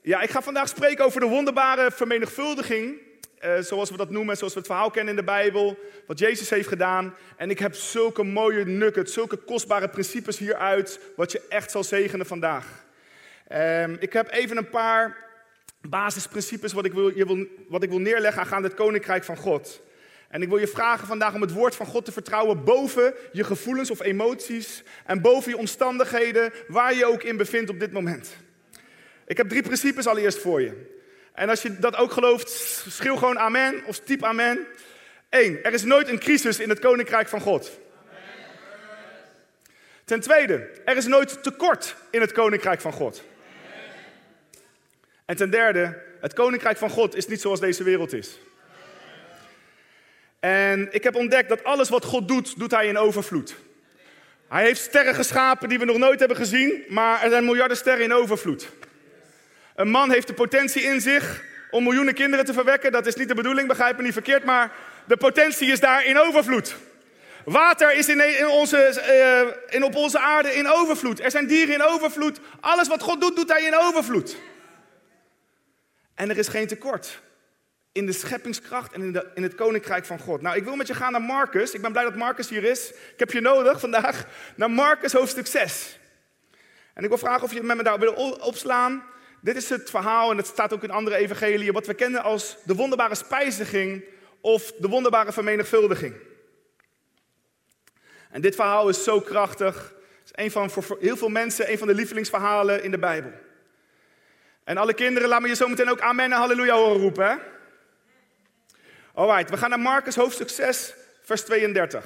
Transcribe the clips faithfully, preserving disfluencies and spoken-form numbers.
Ja, ik ga vandaag spreken over de wonderbare vermenigvuldiging. Uh, zoals we dat noemen, zoals we het verhaal kennen in de Bijbel. Wat Jezus heeft gedaan. En ik heb zulke mooie nuggets, zulke kostbare principes hieruit. Wat je echt zal zegenen vandaag. Um, ik heb even een paar basisprincipes wat ik wil, je wil, wat ik wil neerleggen aangaande het Koninkrijk van God. En ik wil je vragen vandaag om het woord van God te vertrouwen boven je gevoelens of emoties. En boven je omstandigheden, waar je ook in bevindt op dit moment. Ik heb drie principes allereerst voor je. En als je dat ook gelooft, schreeuw gewoon amen of typ amen. Eén, er is nooit een crisis in het Koninkrijk van God. Amen. Ten tweede, er is nooit tekort in het Koninkrijk van God. Amen. En ten derde, het Koninkrijk van God is niet zoals deze wereld is. Amen. En ik heb ontdekt dat alles wat God doet, doet hij in overvloed. Hij heeft sterren geschapen die we nog nooit hebben gezien, maar er zijn miljarden sterren in overvloed. Een man heeft de potentie in zich om miljoenen kinderen te verwekken. Dat is niet de bedoeling, begrijp me niet verkeerd, maar de potentie is daar in overvloed. Water is in, in onze, uh, in op onze aarde in overvloed. Er zijn dieren in overvloed. Alles wat God doet, doet hij in overvloed. En er is geen tekort in de scheppingskracht en in, de, in het Koninkrijk van God. Nou, ik wil met je gaan naar Marcus. Ik ben blij dat Marcus hier is. Ik heb je nodig vandaag naar Marcus hoofdstuk zes. En ik wil vragen of je het met me daar wil opslaan. Dit is het verhaal, en het staat ook in andere evangeliën, wat we kennen als de wonderbare spijziging of de wonderbare vermenigvuldiging. En dit verhaal is zo krachtig. Het is een van, voor heel veel mensen een van de lievelingsverhalen in de Bijbel. En alle kinderen, laat me je zo meteen ook amen en halleluja horen roepen. Hè? Alright, we gaan naar Marcus hoofdstuk zes, vers tweeëndertig.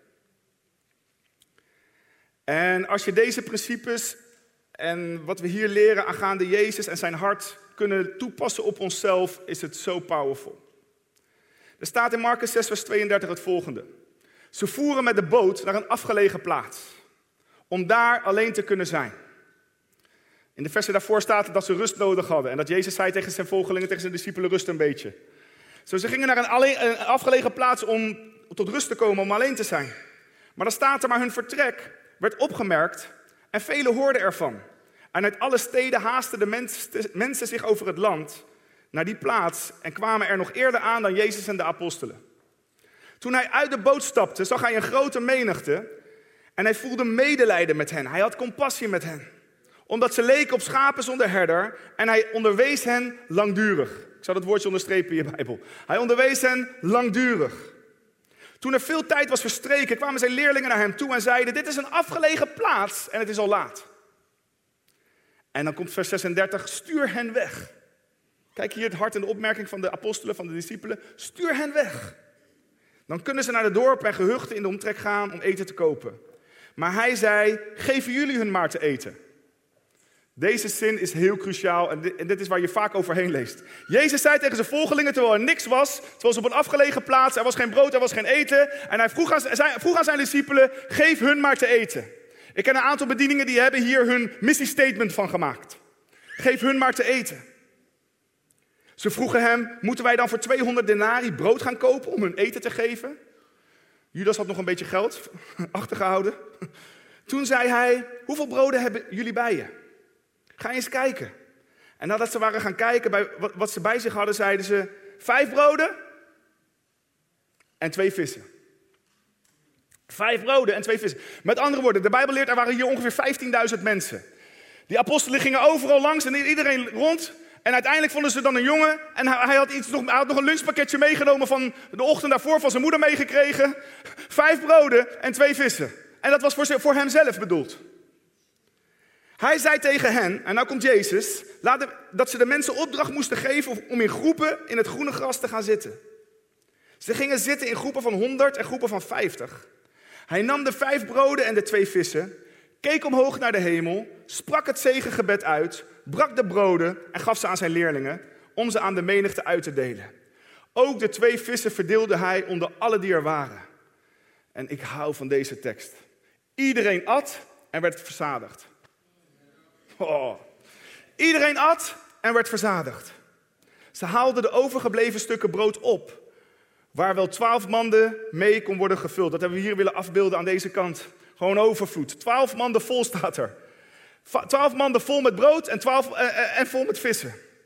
En als je deze principes en wat we hier leren aangaande Jezus en zijn hart kunnen toepassen op onszelf, is het zo powerful. Er staat in Marcus zes, vers tweeëndertig het volgende. Ze voeren met de boot naar een afgelegen plaats, om daar alleen te kunnen zijn. In de versen daarvoor staat dat ze rust nodig hadden. En dat Jezus zei tegen zijn volgelingen, tegen zijn discipelen, rust een beetje. Zo, ze gingen naar een, alleen, een afgelegen plaats om tot rust te komen, om alleen te zijn. Maar dan staat er, maar hun vertrek werd opgemerkt en velen hoorden ervan. En uit alle steden haasten de mens, mensen zich over het land naar die plaats en kwamen er nog eerder aan dan Jezus en de apostelen. Toen hij uit de boot stapte, zag hij een grote menigte en hij voelde medelijden met hen. Hij had compassie met hen, omdat ze leken op schapen zonder herder en hij onderwees hen langdurig. Ik zal dat woordje onderstrepen in je Bijbel. Hij onderwees hen langdurig. Toen er veel tijd was verstreken, kwamen zijn leerlingen naar hem toe en zeiden, dit is een afgelegen plaats en het is al laat. En dan komt vers zesendertig, stuur hen weg. Kijk hier het hart en de opmerking van de apostelen, van de discipelen. Stuur hen weg. Dan kunnen ze naar de dorpen en gehuchten in de omtrek gaan om eten te kopen. Maar hij zei, geven jullie hun maar te eten. Deze zin is heel cruciaal en dit, en dit is waar je vaak overheen leest. Jezus zei tegen zijn volgelingen, terwijl er niks was, terwijl ze op een afgelegen plaats, er was geen brood, er was geen eten. En hij vroeg aan, vroeg aan zijn discipelen, geef hun maar te eten. Ik ken een aantal bedieningen die hebben hier hun missiestatement van gemaakt. Geef hun maar te eten. Ze vroegen hem, moeten wij dan voor tweehonderd denari brood gaan kopen om hun eten te geven? Judas had nog een beetje geld achtergehouden. Toen zei hij, hoeveel broden hebben jullie bij je? Ga eens kijken. En nadat ze waren gaan kijken bij wat ze bij zich hadden, zeiden ze, vijf broden en twee vissen. Vijf broden en twee vissen. Met andere woorden, de Bijbel leert, er waren hier ongeveer vijftienduizend mensen. Die apostelen gingen overal langs en iedereen rond. En uiteindelijk vonden ze dan een jongen. En hij had, iets nog, hij had nog een lunchpakketje meegenomen van de ochtend daarvoor van zijn moeder meegekregen. Vijf broden en twee vissen. En dat was voor, voor hemzelf bedoeld. Hij zei tegen hen, en nou komt Jezus, laat de, dat ze de mensen opdracht moesten geven om in groepen in het groene gras te gaan zitten. Ze gingen zitten in groepen van honderd en groepen van vijftig. Hij nam de vijf broden en de twee vissen, keek omhoog naar de hemel, sprak het zegengebed uit, brak de broden en gaf ze aan zijn leerlingen, om ze aan de menigte uit te delen. Ook de twee vissen verdeelde hij onder alle die er waren. En ik hou van deze tekst. Iedereen at en werd verzadigd. Oh. Iedereen at en werd verzadigd. Ze haalden de overgebleven stukken brood op, waar wel twaalf manden mee kon worden gevuld. Dat hebben we hier willen afbeelden aan deze kant. Gewoon overvloed. Twaalf manden vol staat er. Twaalf manden vol met brood en, twaalf, uh, uh, en vol met vissen.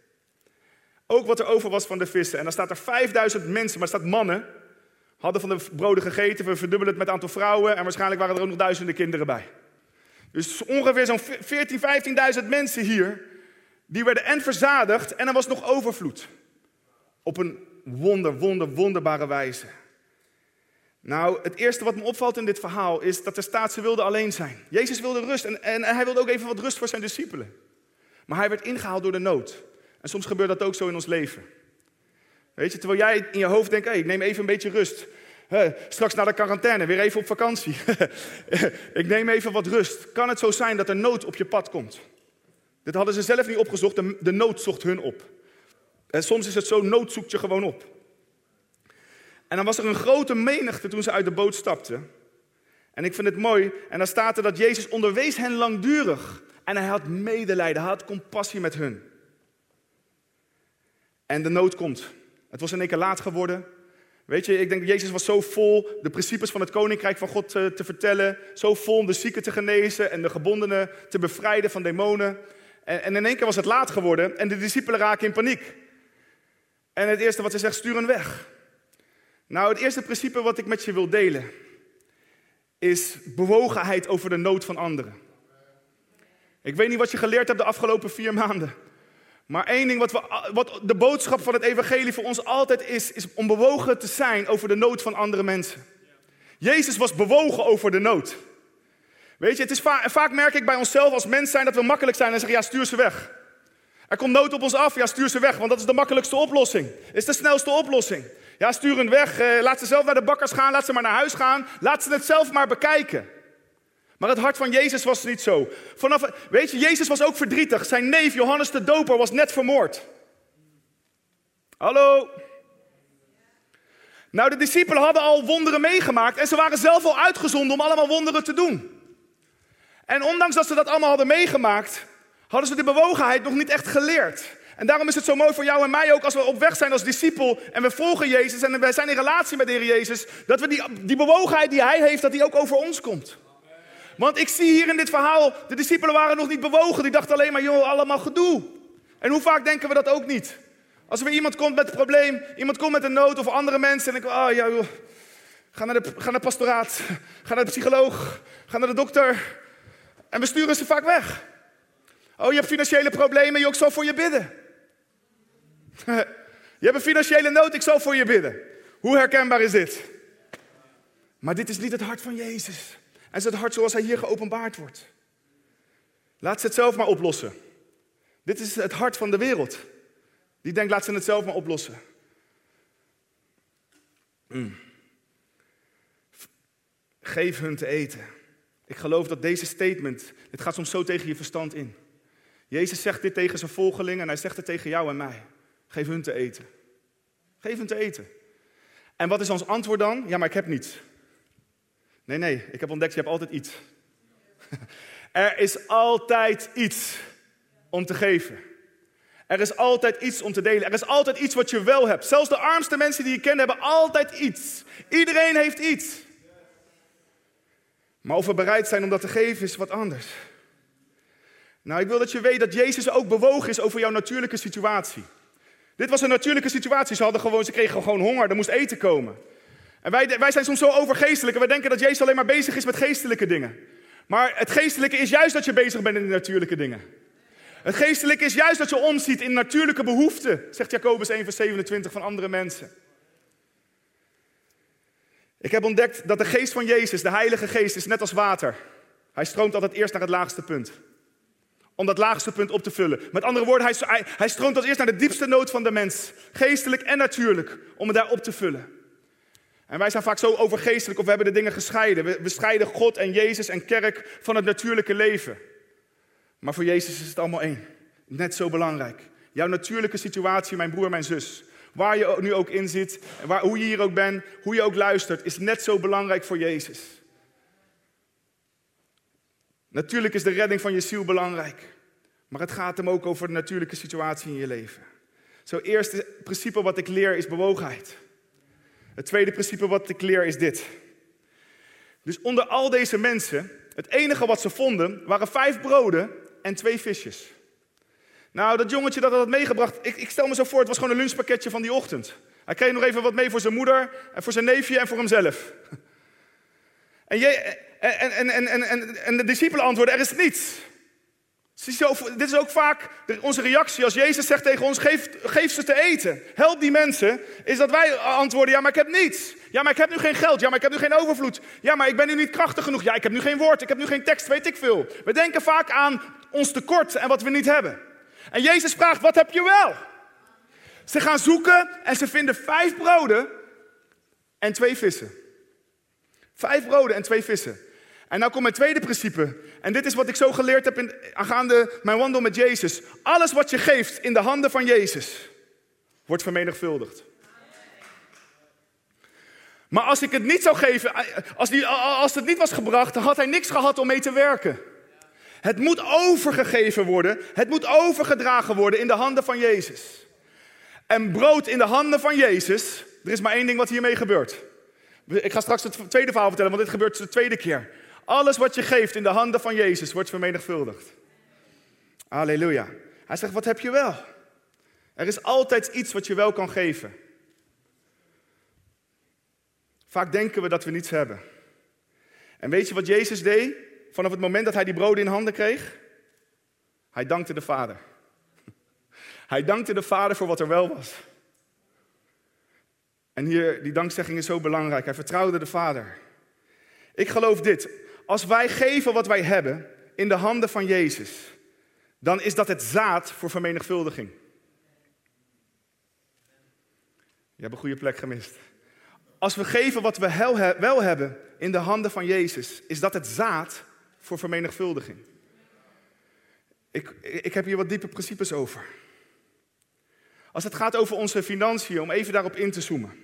Ook wat er over was van de vissen. En dan staat er vijfduizend mensen, maar er staat mannen, hadden van de broden gegeten. We verdubbelen het met het aantal vrouwen. En waarschijnlijk waren er ook nog duizenden kinderen bij. Dus ongeveer zo'n veertienduizend, vijftienduizend mensen hier. Die werden en verzadigd en er was nog overvloed. Op een wonder, wonder, wonderbare wijze. Nou, het eerste wat me opvalt in dit verhaal is dat er staat, ze wilden alleen zijn. Jezus wilde rust en, en hij wilde ook even wat rust voor zijn discipelen. Maar hij werd ingehaald door de nood. En soms gebeurt dat ook zo in ons leven. Weet je, terwijl jij in je hoofd denkt, hey, ik neem even een beetje rust. He, straks na de quarantaine, weer even op vakantie. Ik neem even wat rust. Kan het zo zijn dat er nood op je pad komt? Dit hadden ze zelf niet opgezocht, de, de nood zocht hun op. En soms is het zo, nood zoekt je gewoon op. En dan was er een grote menigte toen ze uit de boot stapten. En ik vind het mooi, en dan staat er dat Jezus onderwees hen langdurig. En hij had medelijden, hij had compassie met hun. En de nood komt. Het was in één keer laat geworden. Weet je, ik denk Jezus was zo vol de principes van het koninkrijk van God te, te vertellen. Zo vol om de zieken te genezen en de gebondenen te bevrijden van demonen. En, en in één keer was het laat geworden en de discipelen raken in paniek. En het eerste wat ze zegt, stuur hen weg. Nou, het eerste principe wat ik met je wil delen is bewogenheid over de nood van anderen. Ik weet niet wat je geleerd hebt de afgelopen vier maanden. Maar één ding wat, we, wat de boodschap van het evangelie voor ons altijd is, is om bewogen te zijn over de nood van andere mensen. Jezus was bewogen over de nood. Weet je, het is va- vaak merk ik bij onszelf als mens zijn dat we makkelijk zijn en zeggen, ja, stuur ze weg. Er komt nood op ons af, ja, stuur ze weg, want dat is de makkelijkste oplossing. Is de snelste oplossing. Ja, stuur hen weg, eh, laat ze zelf naar de bakkers gaan, laat ze maar naar huis gaan. Laat ze het zelf maar bekijken. Maar het hart van Jezus was niet zo. Vanaf, weet je, Jezus was ook verdrietig. Zijn neef Johannes de Doper was net vermoord. Hallo? Nou, de discipelen hadden al wonderen meegemaakt en ze waren zelf al uitgezonden om allemaal wonderen te doen. En ondanks dat ze dat allemaal hadden meegemaakt, hadden ze de bewogenheid nog niet echt geleerd. En daarom is het zo mooi voor jou en mij ook als we op weg zijn als discipel en we volgen Jezus en wij zijn in relatie met de Heer Jezus, dat we die, die bewogenheid die Hij heeft, dat die ook over ons komt. Want ik zie hier in dit verhaal, de discipelen waren nog niet bewogen. Die dachten alleen maar, joh, allemaal gedoe. En hoe vaak denken we dat ook niet? Als er weer iemand komt met een probleem, iemand komt met een nood of andere mensen. En ik denk, oh ja, joh, ga naar de, ga naar het pastoraat, ga naar de psycholoog, ga naar de dokter. En we sturen ze vaak weg. Oh, je hebt financiële problemen, joh, ik zal voor je bidden. Je hebt een financiële nood, ik zal voor je bidden. Hoe herkenbaar is dit? Maar dit is niet het hart van Jezus. En het is het hart zoals hij hier geopenbaard wordt. Laat ze het zelf maar oplossen. Dit is het hart van de wereld. Die denkt, laat ze het zelf maar oplossen. Mm. Geef hun te eten. Ik geloof dat deze statement, dit gaat soms zo tegen je verstand in. Jezus zegt dit tegen zijn volgelingen en hij zegt het tegen jou en mij. Geef hun te eten. Geef hun te eten. En wat is ons antwoord dan? Ja, maar ik heb niets. Nee, nee, ik heb ontdekt, je hebt altijd iets. Er is altijd iets om te geven. Er is altijd iets om te delen. Er is altijd iets wat je wel hebt. Zelfs de armste mensen die je kent hebben altijd iets. Iedereen heeft iets. Maar of we bereid zijn om dat te geven is wat anders. Nou, ik wil dat je weet dat Jezus ook bewogen is over jouw natuurlijke situatie. Dit was een natuurlijke situatie. Ze, hadden gewoon, ze kregen gewoon honger, er moest eten komen. En wij, wij zijn soms zo overgeestelijk en wij denken dat Jezus alleen maar bezig is met geestelijke dingen. Maar het geestelijke is juist dat je bezig bent in de natuurlijke dingen. Het geestelijke is juist dat je omziet in natuurlijke behoeften, zegt Jacobus één vers zevenentwintig van andere mensen. Ik heb ontdekt dat de geest van Jezus, de Heilige Geest, is net als water. Hij stroomt altijd eerst naar het laagste punt. Om dat laagste punt op te vullen. Met andere woorden, hij, hij, hij stroomt als eerst naar de diepste nood van de mens. Geestelijk en natuurlijk, om het daar op te vullen. En wij zijn vaak zo overgeestelijk of we hebben de dingen gescheiden. We, we scheiden God en Jezus en kerk van het natuurlijke leven. Maar voor Jezus is het allemaal één. Net zo belangrijk. Jouw natuurlijke situatie, mijn broer, mijn zus. Waar je nu ook in zit, waar, hoe je hier ook bent, hoe je ook luistert, is net zo belangrijk voor Jezus. Natuurlijk is de redding van je ziel belangrijk. Maar het gaat hem ook over de natuurlijke situatie in je leven. Zo, eerste principe wat ik leer is bewogenheid. Het tweede principe wat ik leer is dit. Dus onder al deze mensen, het enige wat ze vonden, waren vijf broden en twee visjes. Nou, dat jongetje dat had het meegebracht, ik, ik stel me zo voor, het was gewoon een lunchpakketje van die ochtend. Hij kreeg nog even wat mee voor zijn moeder, en voor zijn neefje en voor hemzelf. En, je, en, en, en, en, en, en de discipelen antwoorden, er is niets. Zo, dit is ook vaak onze reactie als Jezus zegt tegen ons, geef, geef ze te eten. Help die mensen, is dat wij antwoorden, ja maar ik heb niets. Ja maar ik heb nu geen geld, ja maar ik heb nu geen overvloed. Ja maar ik ben nu niet krachtig genoeg, ja ik heb nu geen woord, ik heb nu geen tekst, weet ik veel. We denken vaak aan ons tekort en wat we niet hebben. En Jezus vraagt, wat heb je wel? Ze gaan zoeken en ze vinden vijf broden en twee vissen. Vijf broden en twee vissen. En nou komt mijn tweede principe. En dit is wat ik zo geleerd heb in, aangaande mijn wandel met Jezus. Alles wat je geeft in de handen van Jezus, wordt vermenigvuldigd. Maar als ik het niet zou geven, als, die, als het niet was gebracht, dan had hij niks gehad om mee te werken. Het moet overgegeven worden. Het moet overgedragen worden in de handen van Jezus. En brood in de handen van Jezus, er is maar één ding wat hiermee gebeurt. Ik ga straks het tweede verhaal vertellen, want dit gebeurt de tweede keer. Alles wat je geeft in de handen van Jezus wordt vermenigvuldigd. Halleluja. Hij zegt, wat heb je wel? Er is altijd iets wat je wel kan geven. Vaak denken we dat we niets hebben. En weet je wat Jezus deed vanaf het moment dat hij die broden in handen kreeg? Hij dankte de Vader. Hij dankte de Vader voor wat er wel was. En hier, die dankzegging is zo belangrijk. Hij vertrouwde de Vader. Ik geloof dit. Als wij geven wat wij hebben in de handen van Jezus, dan is dat het zaad voor vermenigvuldiging. Je hebt een goede plek gemist. Als we geven wat we wel hebben in de handen van Jezus, is dat het zaad voor vermenigvuldiging. Ik, ik heb hier wat diepe principes over. Als het gaat over onze financiën, om even daarop in te zoomen.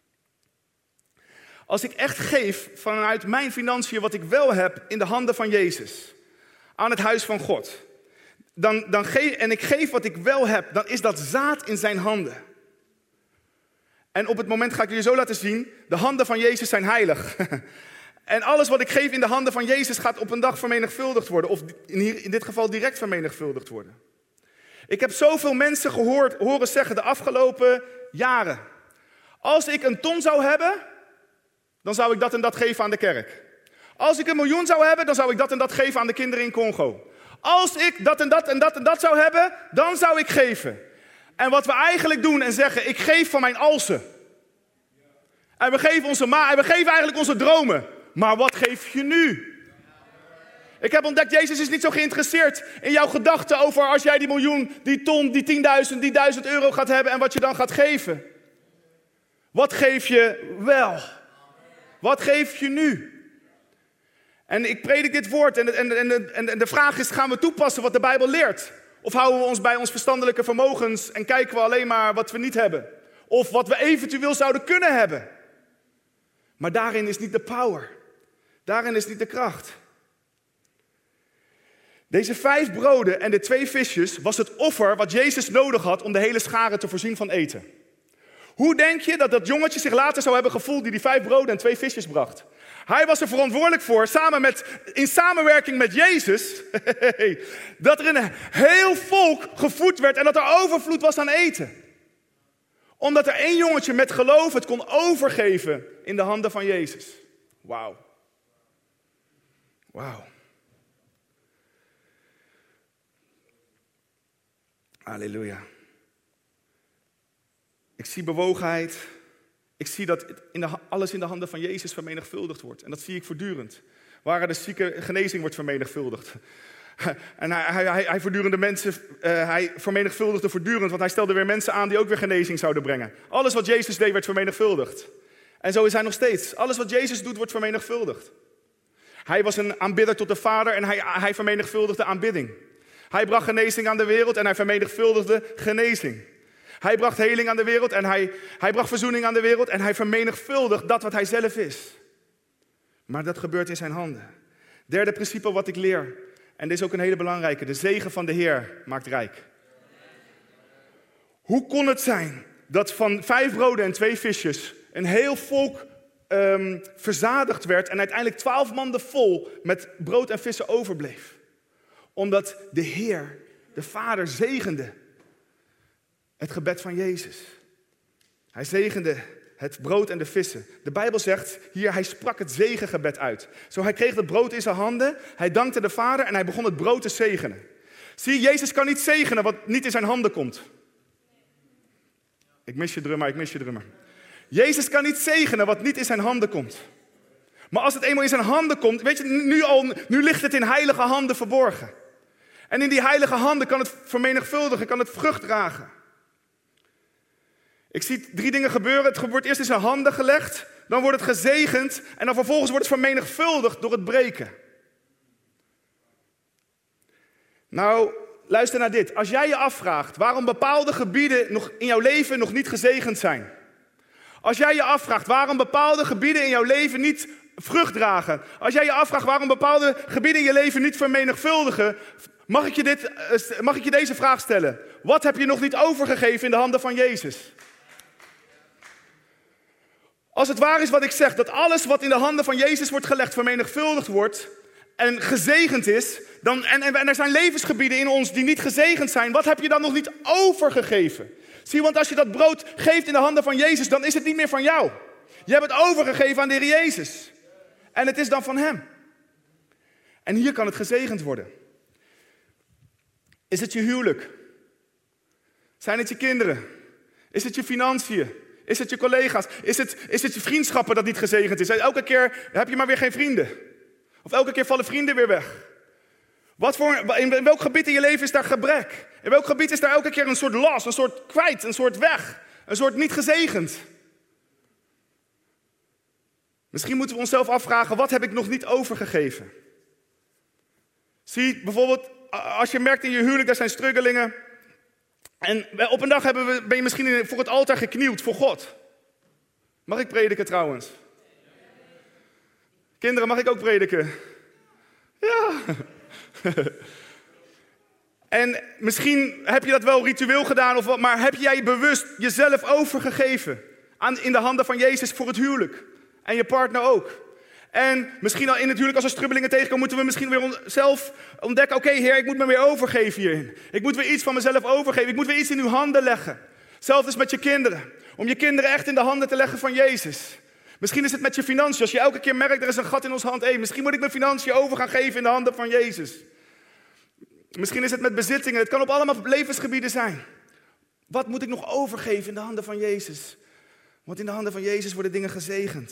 Als ik echt geef vanuit mijn financiën wat ik wel heb in de handen van Jezus, aan het huis van God, dan, dan geef, en ik geef wat ik wel heb, dan is dat zaad in zijn handen. En op het moment ga ik jullie zo laten zien, de handen van Jezus zijn heilig. En alles wat ik geef in de handen van Jezus gaat op een dag vermenigvuldigd worden, of in, hier, in dit geval direct vermenigvuldigd worden. Ik heb zoveel mensen gehoord, horen zeggen de afgelopen jaren, als ik een ton zou hebben, dan zou ik dat en dat geven aan de kerk. Als ik een miljoen zou hebben, dan zou ik dat en dat geven aan de kinderen in Congo. Als ik dat en dat en dat en dat zou hebben, dan zou ik geven. En wat we eigenlijk doen en zeggen, ik geef van mijn alsen. En we geven onze ma- en we geven eigenlijk onze dromen. Maar wat geef je nu? Ik heb ontdekt, Jezus is niet zo geïnteresseerd in jouw gedachten over als jij die miljoen, die ton, die tienduizend, die duizend euro gaat hebben en wat je dan gaat geven. Wat geef je wel? Wat geef je nu? En ik predik dit woord en, en, en, en, en de vraag is, gaan we toepassen wat de Bijbel leert? Of houden we ons bij ons verstandelijke vermogens en kijken we alleen maar wat we niet hebben? Of wat we eventueel zouden kunnen hebben? Maar daarin is niet de power. Daarin is niet de kracht. Deze vijf broden en de twee visjes was het offer wat Jezus nodig had om de hele schare te voorzien van eten. Hoe denk je dat dat jongetje zich later zou hebben gevoeld die die vijf broden en twee visjes bracht? Hij was er verantwoordelijk voor, samen met, in samenwerking met Jezus, dat er een heel volk gevoed werd en dat er overvloed was aan eten. Omdat er één jongetje met geloof het kon overgeven in de handen van Jezus. Wauw. Wauw. Halleluja. Ik zie bewogenheid. Ik zie dat in de, alles in de handen van Jezus vermenigvuldigd wordt. En dat zie ik voortdurend. Waar er de zieke genezing wordt vermenigvuldigd. En hij, hij, hij, hij, voortdurende mensen, uh, hij vermenigvuldigde voortdurend, want hij stelde weer mensen aan die ook weer genezing zouden brengen. Alles wat Jezus deed werd vermenigvuldigd. En zo is hij nog steeds. Alles wat Jezus doet wordt vermenigvuldigd. Hij was een aanbidder tot de Vader en hij, hij vermenigvuldigde aanbidding. Hij bracht genezing aan de wereld en hij vermenigvuldigde genezing. Hij bracht heling aan de wereld en hij, hij bracht verzoening aan de wereld en hij vermenigvuldigt dat wat hij zelf is. Maar dat gebeurt in zijn handen. Derde principe wat ik leer, en dit is ook een hele belangrijke, de zegen van de Heer maakt rijk. Hoe kon het zijn dat van vijf broden en twee visjes een heel volk um, verzadigd werd en uiteindelijk twaalf manden vol met brood en vissen overbleef? Omdat de Heer de Vader zegende het gebed van Jezus. Hij zegende het brood en de vissen. De Bijbel zegt hier, hij sprak het zegengebed uit. Zo, hij kreeg het brood in zijn handen, hij dankte de Vader en hij begon het brood te zegenen. Zie, Jezus kan niet zegenen wat niet in zijn handen komt. Ik mis je drummer, ik mis je drummer. Jezus kan niet zegenen wat niet in zijn handen komt. Maar als het eenmaal in zijn handen komt, weet je, nu, al, nu ligt het in heilige handen verborgen. En in die heilige handen kan het vermenigvuldigen, kan het vrucht dragen. Ik zie drie dingen gebeuren. Het wordt eerst in zijn handen gelegd, dan wordt het gezegend en dan vervolgens wordt het vermenigvuldigd door het breken. Nou, luister naar dit. Als jij je afvraagt waarom bepaalde gebieden nog in jouw leven nog niet gezegend zijn. Als jij je afvraagt waarom bepaalde gebieden in jouw leven niet vrucht dragen. Als jij je afvraagt waarom bepaalde gebieden in je leven niet vermenigvuldigen. Mag ik je, dit, mag ik je deze vraag stellen? Wat heb je nog niet overgegeven in de handen van Jezus? Als het waar is wat ik zeg, dat alles wat in de handen van Jezus wordt gelegd vermenigvuldigd wordt en gezegend is, dan, en, en, en er zijn levensgebieden in ons die niet gezegend zijn, wat heb je dan nog niet overgegeven? Zie, want als je dat brood geeft in de handen van Jezus, dan is het niet meer van jou. Je hebt het overgegeven aan de Heer Jezus. En het is dan van Hem. En hier kan het gezegend worden. Is het je huwelijk? Zijn het je kinderen? Is het je financiën? Is het je collega's? Is het, is het je vriendschappen dat niet gezegend is? Elke keer heb je maar weer geen vrienden. Of elke keer vallen vrienden weer weg. Wat voor, in welk gebied in je leven is daar gebrek? In welk gebied is daar elke keer een soort last, een soort kwijt, een soort weg? Een soort niet gezegend? Misschien moeten we onszelf afvragen, wat heb ik nog niet overgegeven? Zie, bijvoorbeeld, als je merkt in je huwelijk, daar zijn struggelingen. En op een dag hebben we, ben je misschien voor het altaar geknield voor God. Mag ik prediken trouwens? Kinderen, mag ik ook prediken? Ja. En misschien heb je dat wel ritueel gedaan, of wat, maar heb jij bewust jezelf overgegeven aan, in de handen van Jezus voor het huwelijk? En je partner ook. En misschien al in het huwelijk, als er strubbelingen tegenkomen, moeten we misschien weer zelf ontdekken, oké, okay, Heer, ik moet me weer overgeven hierin. Ik moet weer iets van mezelf overgeven. Ik moet weer iets in uw handen leggen. Hetzelfde is met je kinderen. Om je kinderen echt in de handen te leggen van Jezus. Misschien is het met je financiën. Als je elke keer merkt, er is een gat in ons hand. Hey, misschien moet ik mijn financiën over gaan geven in de handen van Jezus. Misschien is het met bezittingen. Het kan op allemaal levensgebieden zijn. Wat moet ik nog overgeven in de handen van Jezus? Want in de handen van Jezus worden dingen gezegend.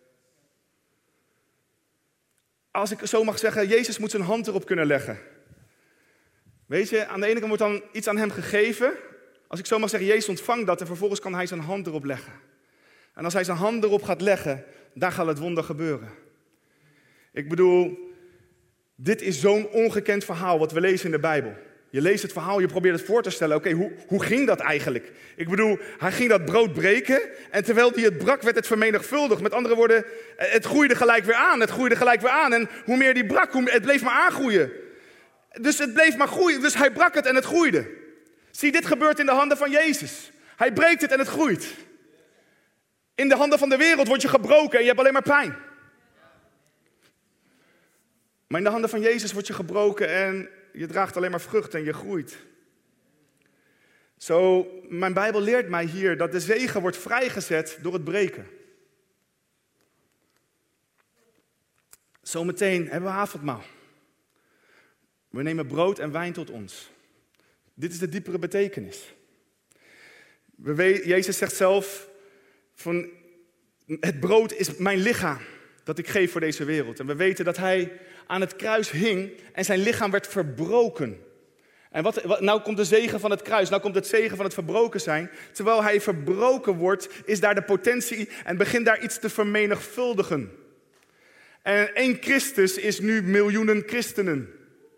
Als ik zo mag zeggen, Jezus moet zijn hand erop kunnen leggen. Weet je, aan de ene kant wordt dan iets aan hem gegeven. Als ik zo mag zeggen, Jezus ontvangt dat en vervolgens kan hij zijn hand erop leggen. En als hij zijn hand erop gaat leggen, daar gaat het wonder gebeuren. Ik bedoel, dit is zo'n ongekend verhaal wat we lezen in de Bijbel. Je leest het verhaal, je probeert het voor te stellen. Oké, okay, hoe, hoe ging dat eigenlijk? Ik bedoel, hij ging dat brood breken en terwijl hij het brak, werd het vermenigvuldigd. Met andere woorden, het groeide gelijk weer aan, het groeide gelijk weer aan. En hoe meer die brak, hoe meer, het bleef maar aangroeien. Dus het bleef maar groeien, dus hij brak het en het groeide. Zie, dit gebeurt in de handen van Jezus. Hij breekt het en het groeit. In de handen van de wereld word je gebroken en je hebt alleen maar pijn. Maar in de handen van Jezus word je gebroken en je draagt alleen maar vrucht en je groeit. Zo, mijn Bijbel leert mij hier dat de zegen wordt vrijgezet door het breken. Zometeen hebben we avondmaal. We nemen brood en wijn tot ons. Dit is de diepere betekenis. We weten, Jezus zegt zelf, van, het brood is mijn lichaam dat ik geef voor deze wereld. En we weten dat hij aan het kruis hing en zijn lichaam werd verbroken. En wat, wat, nou komt de zegen van het kruis, nou komt het zegen van het verbroken zijn. Terwijl hij verbroken wordt, is daar de potentie en begint daar iets te vermenigvuldigen. En één Christus is nu miljoenen christenen.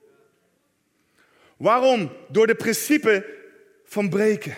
Waarom? Door de principe van breken.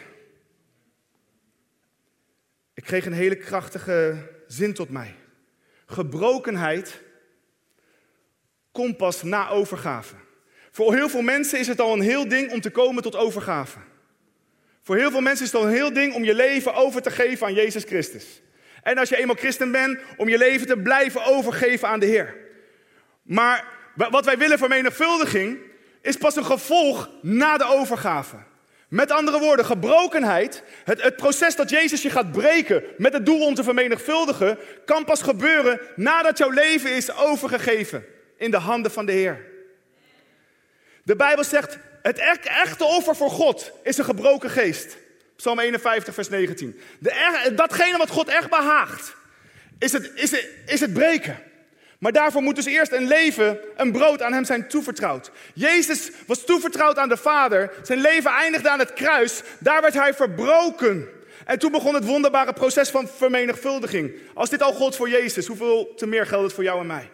Ik kreeg een hele krachtige zin tot mij. Gebrokenheid komt pas na overgave. Voor heel veel mensen is het al een heel ding om te komen tot overgave. Voor heel veel mensen is het al een heel ding om je leven over te geven aan Jezus Christus. En als je eenmaal christen bent, om je leven te blijven overgeven aan de Heer. Maar wat wij willen vermenigvuldiging, is pas een gevolg na de overgave. Met andere woorden, gebrokenheid, het, het proces dat Jezus je gaat breken met het doel om te vermenigvuldigen, kan pas gebeuren nadat jouw leven is overgegeven in de handen van de Heer. De Bijbel zegt, het echte offer voor God is een gebroken geest. Psalm eenenvijftig, vers negentien. De er, datgene wat God echt behaagt, is het, is, het, is het breken. Maar daarvoor moet dus eerst een leven, een brood aan hem zijn toevertrouwd. Jezus was toevertrouwd aan de Vader. Zijn leven eindigde aan het kruis. Daar werd hij verbroken. En toen begon het wonderbare proces van vermenigvuldiging. Als dit al gold voor Jezus, hoeveel te meer geldt het voor jou en mij?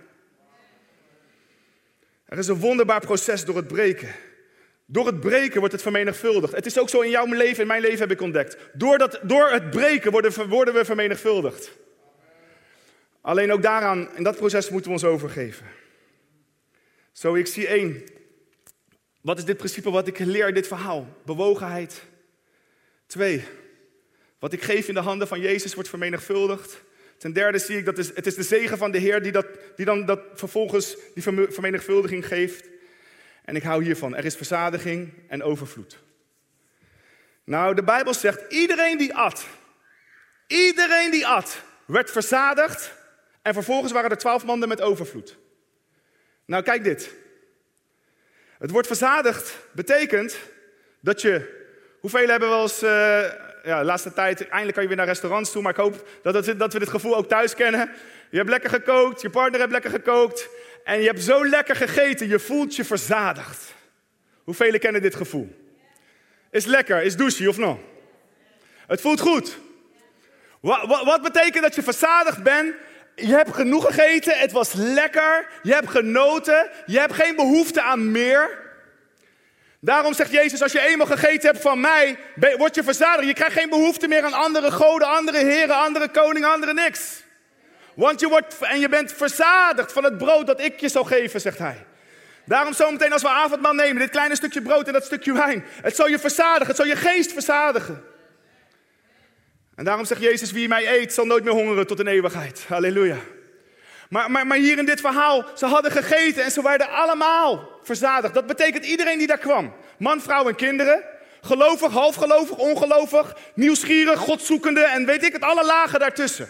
Er is een wonderbaar proces door het breken. Door het breken wordt het vermenigvuldigd. Het is ook zo in jouw leven, in mijn leven heb ik ontdekt. Door, dat, door het breken worden, worden we vermenigvuldigd. Alleen ook daaraan, in dat proces moeten we ons overgeven. Zo, ik zie één. Wat is dit principe wat ik leer in dit verhaal? Bewogenheid. Twee. Wat ik geef in de handen van Jezus wordt vermenigvuldigd. Ten derde zie ik dat het is, het is de zegen van de Heer die, dat, die dan dat vervolgens die vermenigvuldiging geeft. En ik hou hiervan. Er is verzadiging en overvloed. Nou, de Bijbel zegt, iedereen die at, iedereen die at, werd verzadigd. En vervolgens waren er twaalf mannen met overvloed. Nou, kijk dit. Het woord verzadigd betekent dat je... Hoeveel hebben wel eens... Uh, ja, de laatste tijd, eindelijk kan je weer naar restaurants toe. Maar ik hoop dat, het, dat we dit gevoel ook thuis kennen. Je hebt lekker gekookt, je partner hebt lekker gekookt. En je hebt zo lekker gegeten, je voelt je verzadigd. Hoeveel kennen dit gevoel? Is lekker, is douche of no? Het voelt goed. Wat, wat, wat betekent dat je verzadigd bent? Je hebt genoeg gegeten, het was lekker, je hebt genoten, je hebt geen behoefte aan meer. Daarom zegt Jezus, als je eenmaal gegeten hebt van mij, word je verzadigd. Je krijgt geen behoefte meer aan andere goden, andere heren, andere koningen, andere niks. Want je wordt, en je bent verzadigd van het brood dat ik je zal geven, zegt hij. Daarom zometeen als we avondmaal nemen, dit kleine stukje brood en dat stukje wijn. Het zal je verzadigen, het zal je geest verzadigen. En daarom zegt Jezus, wie mij eet, zal nooit meer hongeren tot in eeuwigheid. Halleluja. Maar, maar, maar hier in dit verhaal, ze hadden gegeten en ze werden allemaal verzadigd. Dat betekent iedereen die daar kwam. Man, vrouw en kinderen. Gelovig, halfgelovig, ongelovig, nieuwsgierig, godzoekende en weet ik het, alle lagen daartussen.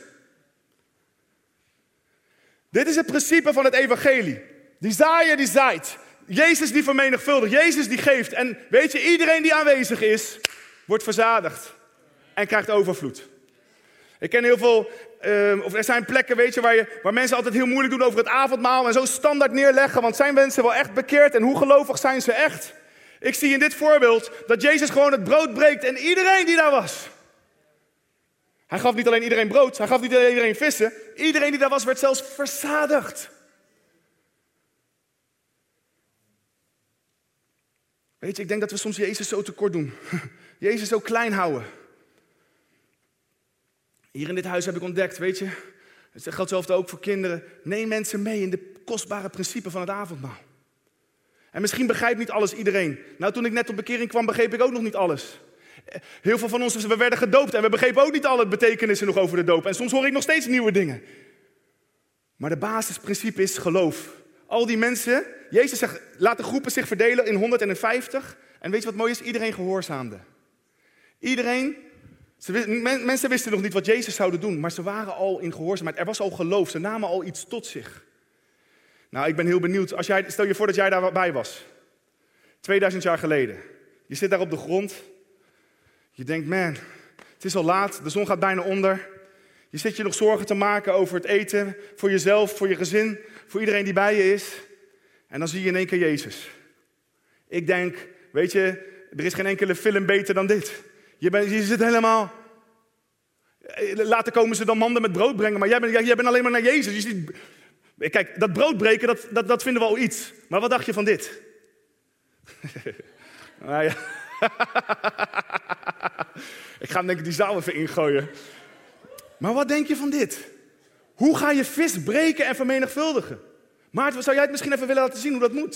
Dit is het principe van het evangelie. Die zaaier die zaait. Jezus die vermenigvuldigt. Jezus die geeft. En weet je, iedereen die aanwezig is, wordt verzadigd. En krijgt overvloed. Ik ken heel veel, uh, of er zijn plekken, weet je, waar, je, waar mensen altijd heel moeilijk doen over het avondmaal. En zo standaard neerleggen, want zijn mensen wel echt bekeerd? En hoe gelovig zijn ze echt? Ik zie in dit voorbeeld dat Jezus gewoon het brood breekt en iedereen die daar was. Hij gaf niet alleen iedereen brood, hij gaf niet alleen iedereen vissen. Iedereen die daar was werd zelfs verzadigd. Weet je, ik denk dat we soms Jezus zo tekort doen. Jezus zo klein houden. Hier in dit huis heb ik ontdekt, weet je, het geldt zelfs ook voor kinderen. Neem mensen mee in de kostbare principe van het avondmaal. En misschien begrijpt niet alles iedereen. Nou, toen ik net op bekering kwam, begreep ik ook nog niet alles. Heel veel van ons, we werden gedoopt en we begrepen ook niet alle betekenissen nog over de doop. En soms hoor ik nog steeds nieuwe dingen. Maar de basisprincipe is geloof. Al die mensen, Jezus zegt, laat de groepen zich verdelen in honderdvijftig. En weet je wat mooi is? Iedereen gehoorzaamde. Iedereen, ze, men, mensen wisten nog niet wat Jezus zou doen, maar ze waren al in gehoorzaamheid. Er was al geloof, ze namen al iets tot zich. Nou, ik ben heel benieuwd. Als jij, stel je voor dat jij daarbij was. tweeduizend jaar geleden. Je zit daar op de grond. Je denkt, man, het is al laat, de zon gaat bijna onder. Je zit je nog zorgen te maken over het eten, voor jezelf, voor je gezin, voor iedereen die bij je is. En dan zie je in één keer Jezus. Ik denk, weet je, er is geen enkele film beter dan dit. Je, bent, je zit helemaal... Later komen ze dan mannen met brood brengen, maar jij bent, jij bent alleen maar naar Jezus. Je ziet, kijk, dat brood breken, dat, dat, dat vinden we al iets. Maar wat dacht je van dit? Nou ja... Ik ga hem denk ik die zaal even ingooien. Maar wat denk je van dit? Hoe ga je vis breken en vermenigvuldigen? Maarten, zou jij het misschien even willen laten zien hoe dat moet?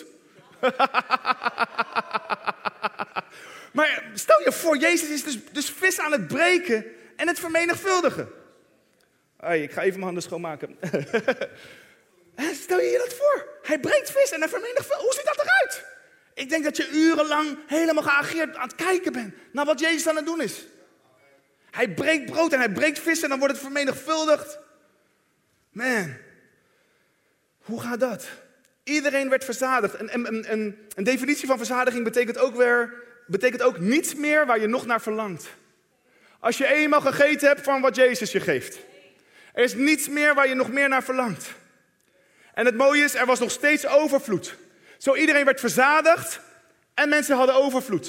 Maar stel je voor, Jezus is dus, dus vis aan het breken en het vermenigvuldigen. Hey, ik ga even mijn handen schoonmaken. Stel je je dat voor? Hij breekt vis en hij vermenigvuldigt. Hoe ziet dat eruit? Ik denk dat je urenlang helemaal geageerd aan het kijken bent naar wat Jezus aan het doen is. Hij breekt brood en hij breekt vis en dan wordt het vermenigvuldigd. Man, hoe gaat dat? Iedereen werd verzadigd. Een, een, een, een definitie van verzadiging betekent ook, weer, betekent ook niets meer waar je nog naar verlangt. Als je eenmaal gegeten hebt van wat Jezus je geeft. Er is niets meer waar je nog meer naar verlangt. En het mooie is, er was nog steeds overvloed. Zo iedereen werd verzadigd en mensen hadden overvloed.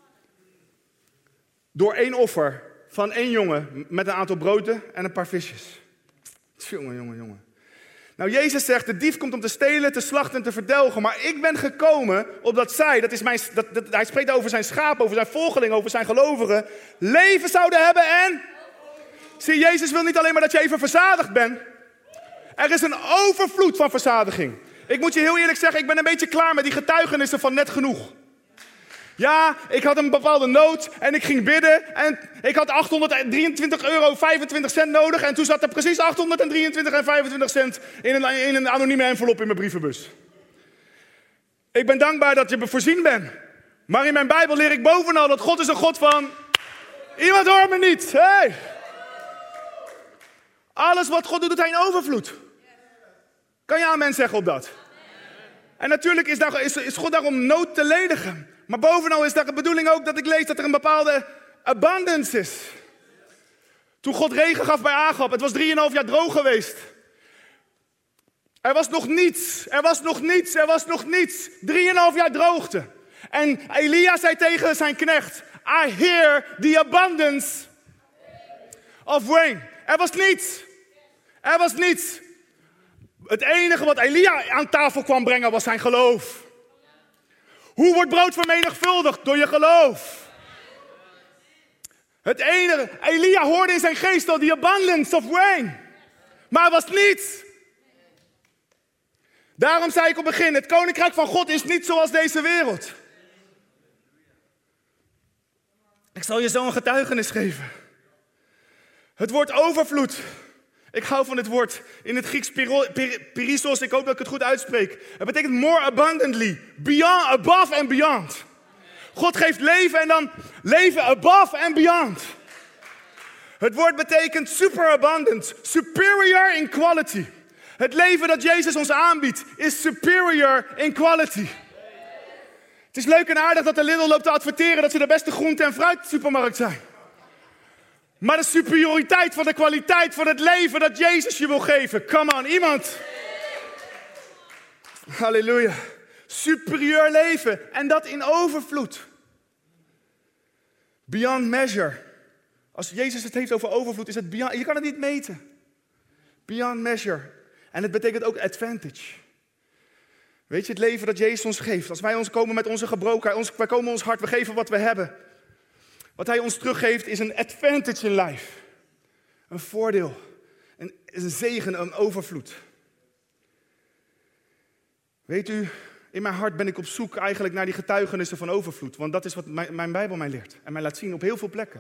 Door één offer van één jongen met een aantal broden en een paar visjes. Jongen, jongen, jongen. Nou, Jezus zegt, de dief komt om te stelen, te slachten en te verdelgen. Maar ik ben gekomen opdat zij, dat is mijn, dat, dat, hij spreekt over zijn schapen, over zijn volgelingen, over zijn gelovigen, leven zouden hebben en... Zie, Jezus wil niet alleen maar dat je even verzadigd bent. Er is een overvloed van verzadiging. Ik moet je heel eerlijk zeggen, ik ben een beetje klaar met die getuigenissen van net genoeg. Ja, ik had een bepaalde nood en ik ging bidden en ik had achthonderddrieëntwintig euro vijfentwintig cent nodig. En toen zat er precies achthonderddrieëntwintig en vijfentwintig cent in een, in een anonieme envelop in mijn brievenbus. Ik ben dankbaar dat je voorzien bent. Maar in mijn Bijbel leer ik bovenal dat God is een God van... Iemand hoort me niet. Hey. Alles wat God doet, doet hij in overvloed. Kan je amen zeggen op dat? En natuurlijk is, daar, is, is God daarom nood te ledigen. Maar bovenal is daar de bedoeling ook dat ik lees dat er een bepaalde abundance is. Toen God regen gaf bij Agab, het was drieënhalf jaar droog geweest. Er was nog niets, er was nog niets, er was nog niets. Drieënhalf jaar droogte. En Elia zei tegen zijn knecht, I hear the abundance of rain. Er was niets. Er was niets. Het enige wat Elia aan tafel kwam brengen was zijn geloof. Hoe wordt brood vermenigvuldigd? Door je geloof. Het enige, Elia hoorde in zijn geest al die abundance of rain. Maar er was niets. Daarom zei ik op het begin, het koninkrijk van God is niet zoals deze wereld. Ik zal je zo een getuigenis geven. Het woord overvloed. Ik hou van dit woord. In het Grieks perissos, ik hoop dat ik het goed uitspreek. Het betekent more abundantly. Beyond, above and beyond. God geeft leven en dan leven above and beyond. Het woord betekent superabundant. Superior in quality. Het leven dat Jezus ons aanbiedt is superior in quality. Het is leuk en aardig dat de Lidl loopt te adverteren dat ze de beste groente- en fruitsupermarkt zijn. Maar de superioriteit van de kwaliteit van het leven dat Jezus je wil geven. Come on, iemand. Halleluja. Superieur leven. En dat in overvloed. Beyond measure. Als Jezus het heeft over overvloed, is het beyond. Je kan het niet meten. Beyond measure. En het betekent ook advantage. Weet je, het leven dat Jezus ons geeft. Als wij ons komen met onze gebrokenheid, ons, wij komen ons hart, we geven wat we hebben. Wat hij ons teruggeeft is een advantage in life. Een voordeel. Een, een zegen, een overvloed. Weet u, in mijn hart ben ik op zoek eigenlijk naar die getuigenissen van overvloed. Want dat is wat mijn, mijn Bijbel mij leert. En mij laat zien op heel veel plekken.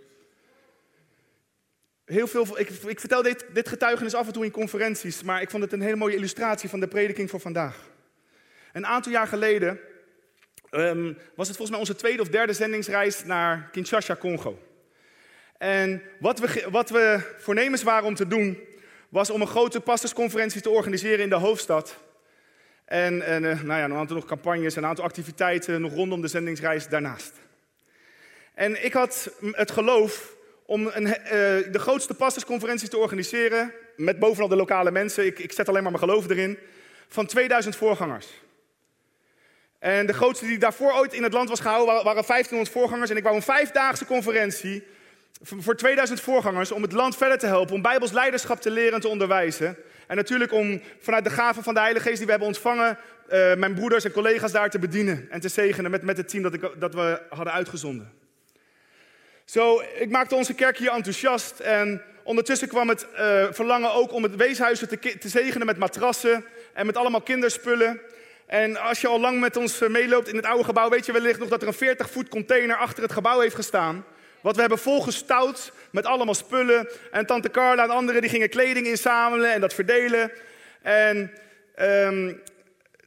Heel veel, ik, ik vertel dit, dit getuigenis af en toe in conferenties. Maar ik vond het een hele mooie illustratie van de prediking voor vandaag. Een aantal jaar geleden um, was het volgens mij onze tweede of derde zendingsreis naar Kinshasa, Congo. En wat we, wat we voornemens waren om te doen, was om een grote pastorsconferentie te organiseren in de hoofdstad. En, en uh, nou ja, een aantal nog campagnes, een aantal activiteiten nog rondom de zendingsreis daarnaast. En ik had het geloof om een, uh, de grootste pastorsconferentie te organiseren, met bovenal de lokale mensen, ik, ik zet alleen maar mijn geloof erin, van tweeduizend voorgangers. En de grootste die daarvoor ooit in het land was gehouden, waren vijftienhonderd voorgangers. En ik wou een vijfdaagse conferentie voor tweeduizend voorgangers om het land verder te helpen, om Bijbels leiderschap te leren en te onderwijzen. En natuurlijk om vanuit de gaven van de Heilige Geest die we hebben ontvangen, uh, mijn broeders en collega's daar te bedienen en te zegenen met, met het team dat, ik, dat we hadden uitgezonden. Zo, ik maakte onze kerk hier enthousiast en ondertussen kwam het uh, verlangen ook om het weeshuizen te, te zegenen met matrassen en met allemaal kinderspullen. En als je al lang met ons meeloopt in het oude gebouw, weet je wellicht nog dat er een veertig voet container achter het gebouw heeft gestaan. Wat we hebben volgestouwd met allemaal spullen. En tante Carla en anderen die gingen kleding inzamelen en dat verdelen. En um,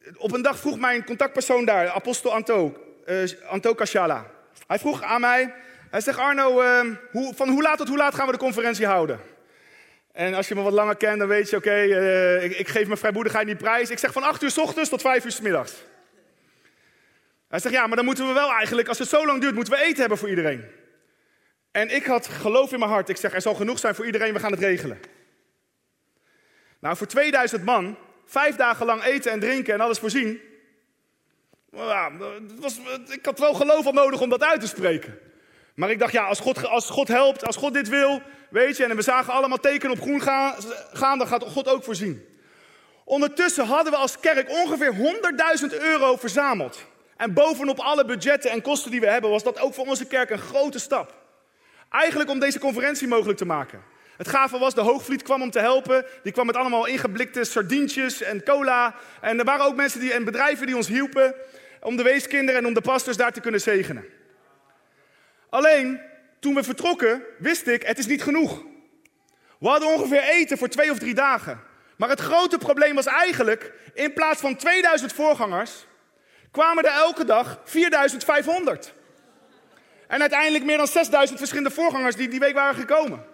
op een dag vroeg mijn contactpersoon daar, apostel Anto, uh, Anto Kashala. Hij vroeg aan mij, hij zegt Arno, uh, hoe, van hoe laat tot hoe laat gaan we de conferentie houden? En als je me wat langer kent, dan weet je, oké, okay, uh, ik, ik geef mijn vrijmoedigheid niet prijs. Ik zeg van acht uur 's ochtends tot vijf uur 's middags. Hij zegt, ja, maar dan moeten we wel eigenlijk, als het zo lang duurt, moeten we eten hebben voor iedereen. En ik had geloof in mijn hart. Ik zeg, er zal genoeg zijn voor iedereen, we gaan het regelen. Nou, voor tweeduizend man, vijf dagen lang eten en drinken en alles voorzien. Ja, het was, ik had wel geloof al nodig om dat uit te spreken. Maar ik dacht, ja, als God, als God helpt, als God dit wil, weet je, en we zagen allemaal tekenen op groen gaan, gaan, dan gaat God ook voorzien. Ondertussen hadden we als kerk ongeveer honderdduizend euro verzameld. En bovenop alle budgetten en kosten die we hebben, was dat ook voor onze kerk een grote stap. Eigenlijk om deze conferentie mogelijk te maken. Het gave was, de Hoogvliet kwam om te helpen. Die kwam met allemaal ingeblikte sardientjes en cola. En er waren ook mensen die, en bedrijven die ons hielpen om de weeskinderen en om de pastors daar te kunnen zegenen. Alleen, toen we vertrokken, wist ik, het is niet genoeg. We hadden ongeveer eten voor twee of drie dagen. Maar het grote probleem was eigenlijk, in plaats van tweeduizend voorgangers, kwamen er elke dag vierduizend vijfhonderd. En uiteindelijk meer dan zesduizend verschillende voorgangers die die week waren gekomen.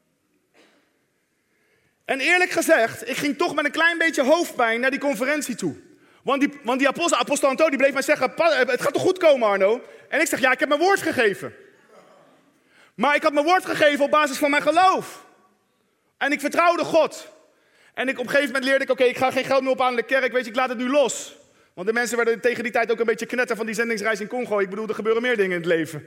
En eerlijk gezegd, ik ging toch met een klein beetje hoofdpijn naar die conferentie toe. Want die, want die apostel, apostel Anto, die bleef mij zeggen, het gaat toch goed komen, Arno? En ik zeg, ja, ik heb mijn woord gegeven. Maar ik had mijn woord gegeven op basis van mijn geloof. En ik vertrouwde God. En ik, op een gegeven moment leerde ik, oké, okay, ik ga geen geld meer op aan de kerk, weet je, ik laat het nu los. Want de mensen werden tegen die tijd ook een beetje knetter van die zendingsreis in Congo. Ik bedoel, er gebeuren meer dingen in het leven.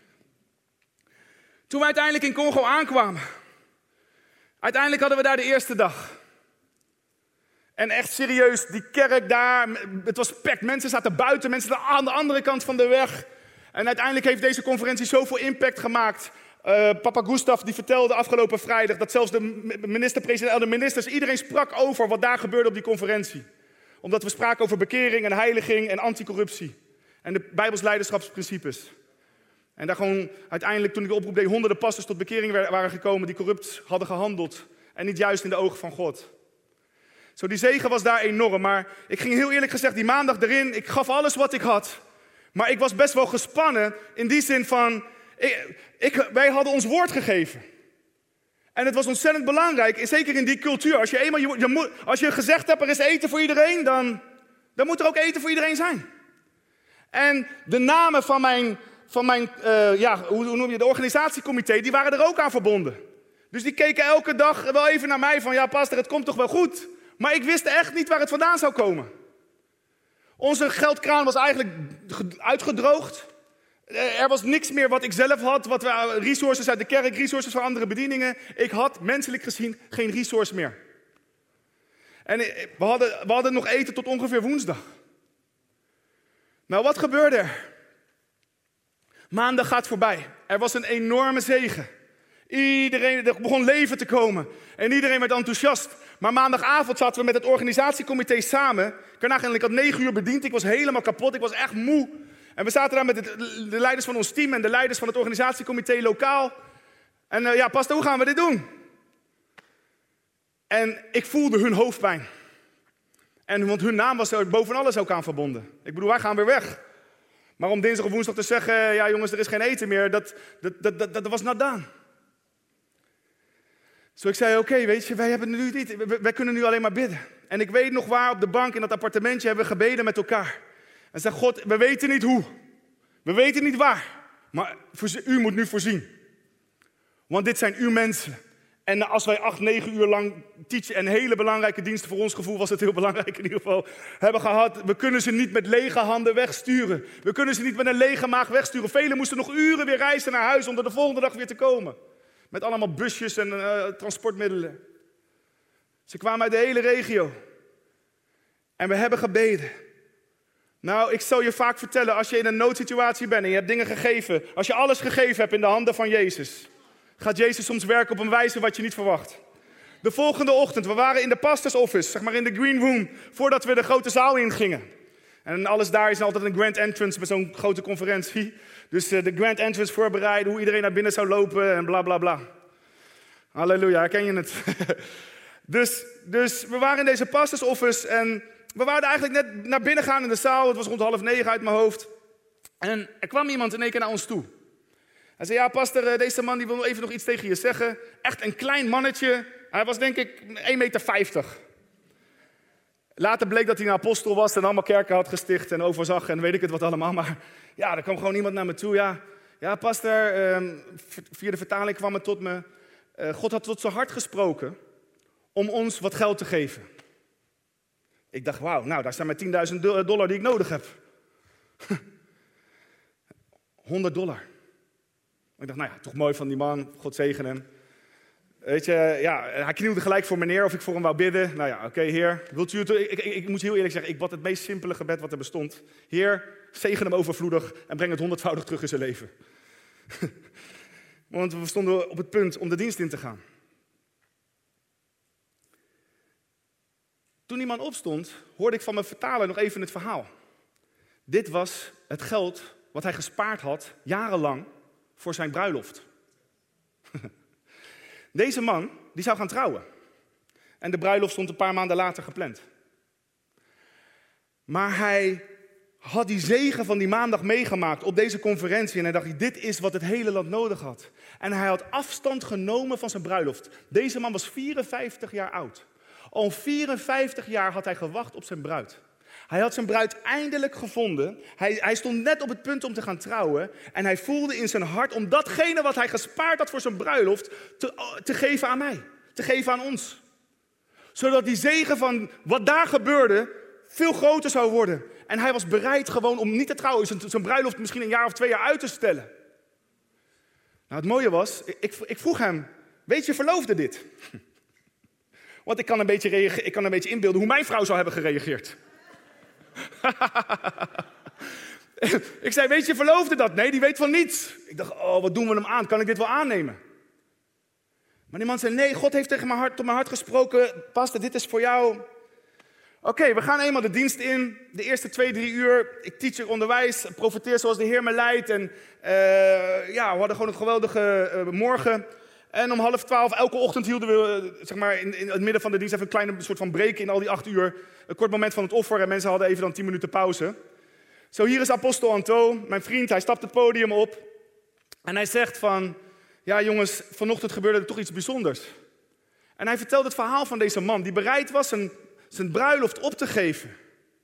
Toen we uiteindelijk in Congo aankwamen, uiteindelijk hadden we daar de eerste dag. En echt serieus, die kerk daar, het was packed. Mensen zaten buiten, mensen zaten aan de andere kant van de weg. En uiteindelijk heeft deze conferentie zoveel impact gemaakt. Uh, Papa Gustav die vertelde afgelopen vrijdag dat zelfs de minister-president, de ministers, iedereen sprak over wat daar gebeurde op die conferentie. Omdat we spraken over bekering en heiliging en anticorruptie. En de Bijbels leiderschapsprincipes. En daar gewoon uiteindelijk, toen ik de oproep deed, honderden pastors tot bekering waren gekomen die corrupt hadden gehandeld. En niet juist in de ogen van God. Zo, die zegen was daar enorm. Maar ik ging heel eerlijk gezegd die maandag erin. Ik gaf alles wat ik had. Maar ik was best wel gespannen in die zin van, ik, ik, wij hadden ons woord gegeven. En het was ontzettend belangrijk, zeker in die cultuur. Als je eenmaal je, je moet, als je gezegd hebt, er is eten voor iedereen, dan, dan moet er ook eten voor iedereen zijn. En de namen van mijn, van mijn uh, ja, hoe, hoe noem je, de organisatiecomité, die waren er ook aan verbonden. Dus die keken elke dag wel even naar mij van, ja pastor, het komt toch wel goed. Maar ik wist echt niet waar het vandaan zou komen. Onze geldkraan was eigenlijk uitgedroogd. Er was niks meer wat ik zelf had, wat we, resources uit de kerk, resources van andere bedieningen. Ik had menselijk gezien geen resource meer. En we hadden, we hadden nog eten tot ongeveer woensdag. Nou, wat gebeurde er? Maandag gaat voorbij. Er was een enorme zegen. Iedereen, er begon leven te komen. En iedereen werd enthousiast. Maar maandagavond zaten we met het organisatiecomité samen. Ik kan nagaan, ik had negen uur bediend. Ik was helemaal kapot. Ik was echt moe. En we zaten daar met het, de leiders van ons team en de leiders van het organisatiecomité lokaal. En uh, ja, pastor, hoe gaan we dit doen? En ik voelde hun hoofdpijn. En want hun naam was er boven alles ook aan verbonden. Ik bedoel, wij gaan weer weg. Maar om dinsdag of woensdag te zeggen, ja jongens, er is geen eten meer, dat, dat, dat, dat, dat was not done. Zo ik zei, oké, okay, weet je, wij, hebben nu niet, wij kunnen nu alleen maar bidden. En ik weet nog waar, op de bank in dat appartementje hebben we gebeden met elkaar. En zei God, we weten niet hoe. We weten niet waar. Maar u moet nu voorzien. Want dit zijn uw mensen. En als wij acht, negen uur lang teachen en hele belangrijke diensten, voor ons gevoel was het heel belangrijk in ieder geval, hebben gehad. We kunnen ze niet met lege handen wegsturen. We kunnen ze niet met een lege maag wegsturen. Velen moesten nog uren weer reizen naar huis om er de volgende dag weer te komen. Met allemaal busjes en uh, transportmiddelen. Ze kwamen uit de hele regio. En we hebben gebeden. Nou, ik zal je vaak vertellen, als je in een noodsituatie bent en je hebt dingen gegeven, als je alles gegeven hebt in de handen van Jezus, gaat Jezus soms werken op een wijze wat je niet verwacht. De volgende ochtend, we waren in de pastors office, zeg maar in de green room, voordat we de grote zaal ingingen. En alles daar is altijd een grand entrance met zo'n grote conferentie. Dus uh, de grand entrance voorbereiden, hoe iedereen naar binnen zou lopen en bla bla bla. Halleluja, herken je het? dus, dus we waren in deze pastors office en we waren eigenlijk net naar binnen gaan in de zaal. Het was rond half negen uit mijn hoofd. En er kwam iemand in één keer naar ons toe. Hij zei, ja pastor, deze man die wil even nog iets tegen je zeggen. Echt een klein mannetje. Hij was denk ik één meter vijftig. Later bleek dat hij een apostel was en allemaal kerken had gesticht en overzag en weet ik het wat allemaal. Maar ja, er kwam gewoon iemand naar me toe. Ja, ja pastor, eh, via de vertaling kwam het tot me. Uh, God had tot zijn hart gesproken om ons wat geld te geven. Ik dacht, wauw, nou daar zijn maar tienduizend dollar die ik nodig heb. honderd dollar. Ik dacht, nou ja, toch mooi van die man, God zegen hem. Weet je, ja, hij knielde gelijk voor me neer of ik voor hem wou bidden. Nou ja, oké, okay, Heer, wilt u het? Ik, ik, ik moet heel eerlijk zeggen, ik bad het meest simpele gebed wat er bestond. Heer, zegen hem overvloedig en breng het honderdvoudig terug in zijn leven. Want we stonden op het punt om de dienst in te gaan. Toen die man opstond, hoorde ik van mijn vertaler nog even het verhaal. Dit was het geld wat hij gespaard had, jarenlang, voor zijn bruiloft. Deze man, die zou gaan trouwen. En de bruiloft stond een paar maanden later gepland. Maar hij had die zegen van die maandag meegemaakt op deze conferentie. En hij dacht, dit is wat het hele land nodig had. En hij had afstand genomen van zijn bruiloft. Deze man was vierenvijftig jaar oud. Al vierenvijftig jaar had hij gewacht op zijn bruid. Hij had zijn bruid eindelijk gevonden. Hij, hij stond net op het punt om te gaan trouwen. En hij voelde in zijn hart om datgene wat hij gespaard had voor zijn bruiloft te, te geven aan mij. Te geven aan ons. Zodat die zegen van wat daar gebeurde veel groter zou worden. En hij was bereid gewoon om niet te trouwen. Zijn, zijn bruiloft misschien een jaar of twee jaar uit te stellen. Nou, het mooie was, ik, ik vroeg hem, weet je verloofde dit? Want ik kan, een beetje reage- ik kan een beetje inbeelden hoe mijn vrouw zou hebben gereageerd. Ik zei, weet je verloofde dat? Nee, die weet van niets. Ik dacht, oh, wat doen we hem aan? Kan ik dit wel aannemen? Maar die man zei, nee, God heeft tegen mijn hart, tot mijn hart gesproken. Pastor, dit is voor jou. Oké, okay, we gaan eenmaal de dienst in. De eerste twee, drie uur. Ik teach er onderwijs, profeteer zoals de Heer me leidt. En uh, ja, we hadden gewoon een geweldige uh, morgen. En om half twaalf, elke ochtend hielden we, zeg maar, in, in het midden van de dienst even een kleine soort van break in al die acht uur. Een kort moment van het offer en mensen hadden even dan tien minuten pauze. Zo, hier is apostel Anto, mijn vriend, hij stapt het podium op. En hij zegt van, ja jongens, vanochtend gebeurde er toch iets bijzonders. En hij vertelt het verhaal van deze man die bereid was zijn, zijn bruiloft op te geven.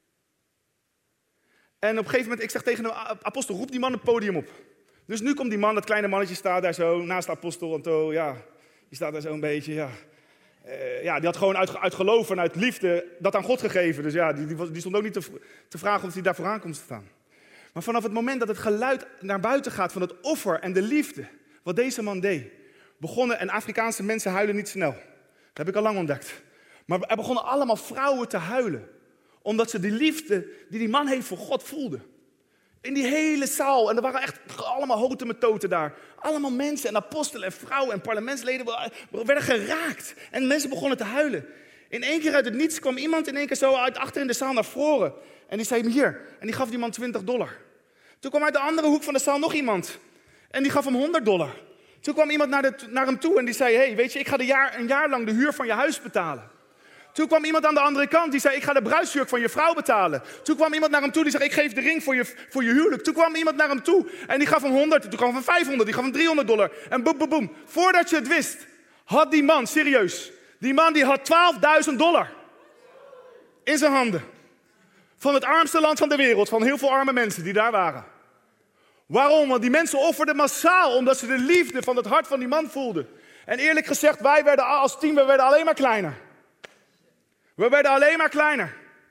En op een gegeven moment, ik zeg tegen de apostel, roep die man het podium op. Dus nu komt die man, dat kleine mannetje staat daar zo, naast de apostel Anto, ja, die staat daar zo een beetje, ja. Uh, ja, die had gewoon uit, uit geloof en uit liefde dat aan God gegeven. Dus ja, die, die, die stond ook niet te, te vragen of hij daar vooraan komt te staan. Maar vanaf het moment dat het geluid naar buiten gaat van het offer en de liefde, wat deze man deed, begonnen, en Afrikaanse mensen huilen niet snel. Dat heb ik al lang ontdekt. Maar er begonnen allemaal vrouwen te huilen, omdat ze die liefde die die man heeft voor God voelden. In die hele zaal. En er waren echt allemaal houten met toten daar. Allemaal mensen en apostelen en vrouwen en parlementsleden werden geraakt. En mensen begonnen te huilen. In één keer uit het niets kwam iemand in één keer zo uit achter in de zaal naar voren. En die zei, hier. En die gaf die man twintig dollar. Toen kwam uit de andere hoek van de zaal nog iemand. En die gaf hem honderd dollar. Toen kwam iemand naar, de, naar hem toe en die zei, hey, weet je, ik ga de jaar, een jaar lang de huur van je huis betalen. Toen kwam iemand aan de andere kant die zei, ik ga de bruidsjurk van je vrouw betalen. Toen kwam iemand naar hem toe die zei, ik geef de ring voor je, voor je huwelijk. Toen kwam iemand naar hem toe en die gaf hem honderd. Toen kwam hem vijfhonderd, die gaf hem driehonderd dollar. En boem, boem, boem. Voordat je het wist, had die man, serieus, die man die had twaalfduizend dollar in zijn handen. Van het armste land van de wereld, van heel veel arme mensen die daar waren. Waarom? Want die mensen offerden massaal, omdat ze de liefde van het hart van die man voelden. En eerlijk gezegd, wij werden als team, we werden alleen maar kleiner. We werden alleen maar kleiner.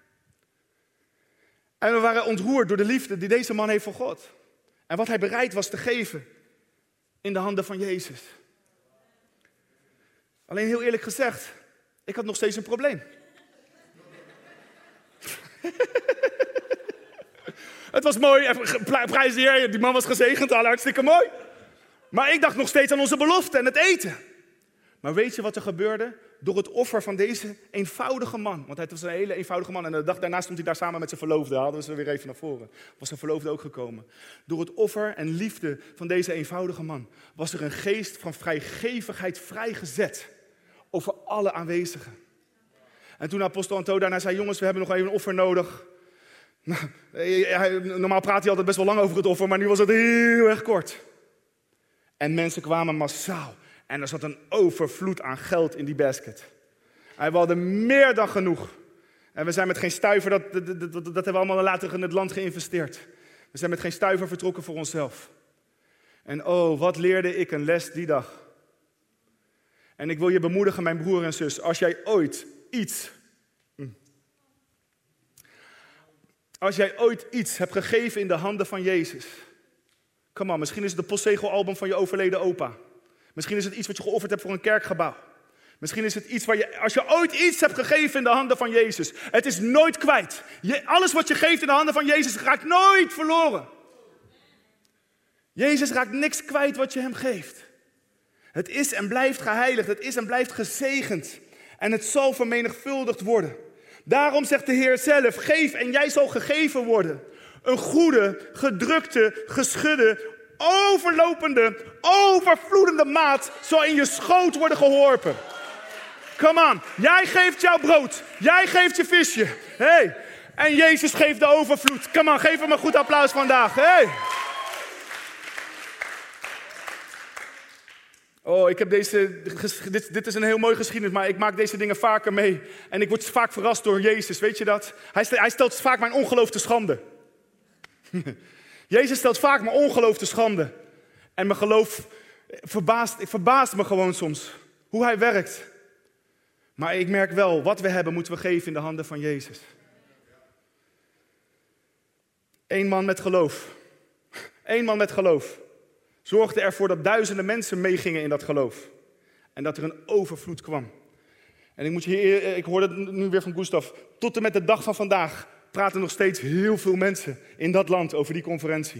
En we waren ontroerd door de liefde die deze man heeft voor God. En wat hij bereid was te geven in de handen van Jezus. Alleen heel eerlijk gezegd, ik had nog steeds een probleem. Het was mooi, prijs de Heer, die man was gezegend, al hartstikke mooi. Maar ik dacht nog steeds aan onze belofte en het eten. Maar weet je wat er gebeurde? Door het offer van deze eenvoudige man. Want hij was een hele eenvoudige man. En de dag daarna stond hij daar samen met zijn verloofde. Hadden we ze weer even naar voren. Was zijn verloofde ook gekomen. Door het offer en liefde van deze eenvoudige man was er een geest van vrijgevigheid vrijgezet over alle aanwezigen. En toen apostel Anto daarna zei, jongens, we hebben nog even een offer nodig. Nou, hij, normaal praat hij altijd best wel lang over het offer, maar nu was het heel erg kort. En mensen kwamen massaal. En er zat een overvloed aan geld in die basket. En we hadden meer dan genoeg. En we zijn met geen stuiver, dat, dat, dat, dat hebben we allemaal later in het land geïnvesteerd. We zijn met geen stuiver vertrokken voor onszelf. En oh, wat leerde ik een les die dag. En ik wil je bemoedigen, mijn broer en zus, als jij ooit iets... Als jij ooit iets hebt gegeven in de handen van Jezus. Come on, misschien is het de postzegelalbum van je overleden opa. Misschien is het iets wat je geofferd hebt voor een kerkgebouw. Misschien is het iets waar je, als je ooit iets hebt gegeven in de handen van Jezus. Het is nooit kwijt. Je, alles wat je geeft in de handen van Jezus raakt nooit verloren. Jezus raakt niks kwijt wat je hem geeft. Het is en blijft geheiligd. Het is en blijft gezegend. En het zal vermenigvuldigd worden. Daarom zegt de Heer zelf, geef en jij zal gegeven worden. Een goede, gedrukte, geschudde, overlopende, overvloedende maat zal in je schoot worden geworpen. Come on, jij geeft jouw brood, jij geeft je visje. Hey. En Jezus geeft de overvloed. Come on, geef hem een goed applaus vandaag. Hey. Oh, ik heb deze, dit, dit is een heel mooi geschiedenis, maar ik maak deze dingen vaker mee. En ik word vaak verrast door Jezus, weet je dat? Hij, hij stelt vaak mijn ongeloof te schande. Jezus stelt vaak mijn ongeloof te schande. En mijn geloof verbaast, verbaast me gewoon soms, hoe hij werkt. Maar ik merk wel, wat we hebben moeten we geven in de handen van Jezus. Eén man met geloof. Eén man met geloof. Zorgde ervoor dat duizenden mensen meegingen in dat geloof. En dat er een overvloed kwam. En ik, moet je, ik hoorde het nu weer van Gustav. Tot en met de dag van vandaag praten nog steeds heel veel mensen in dat land over die conferentie.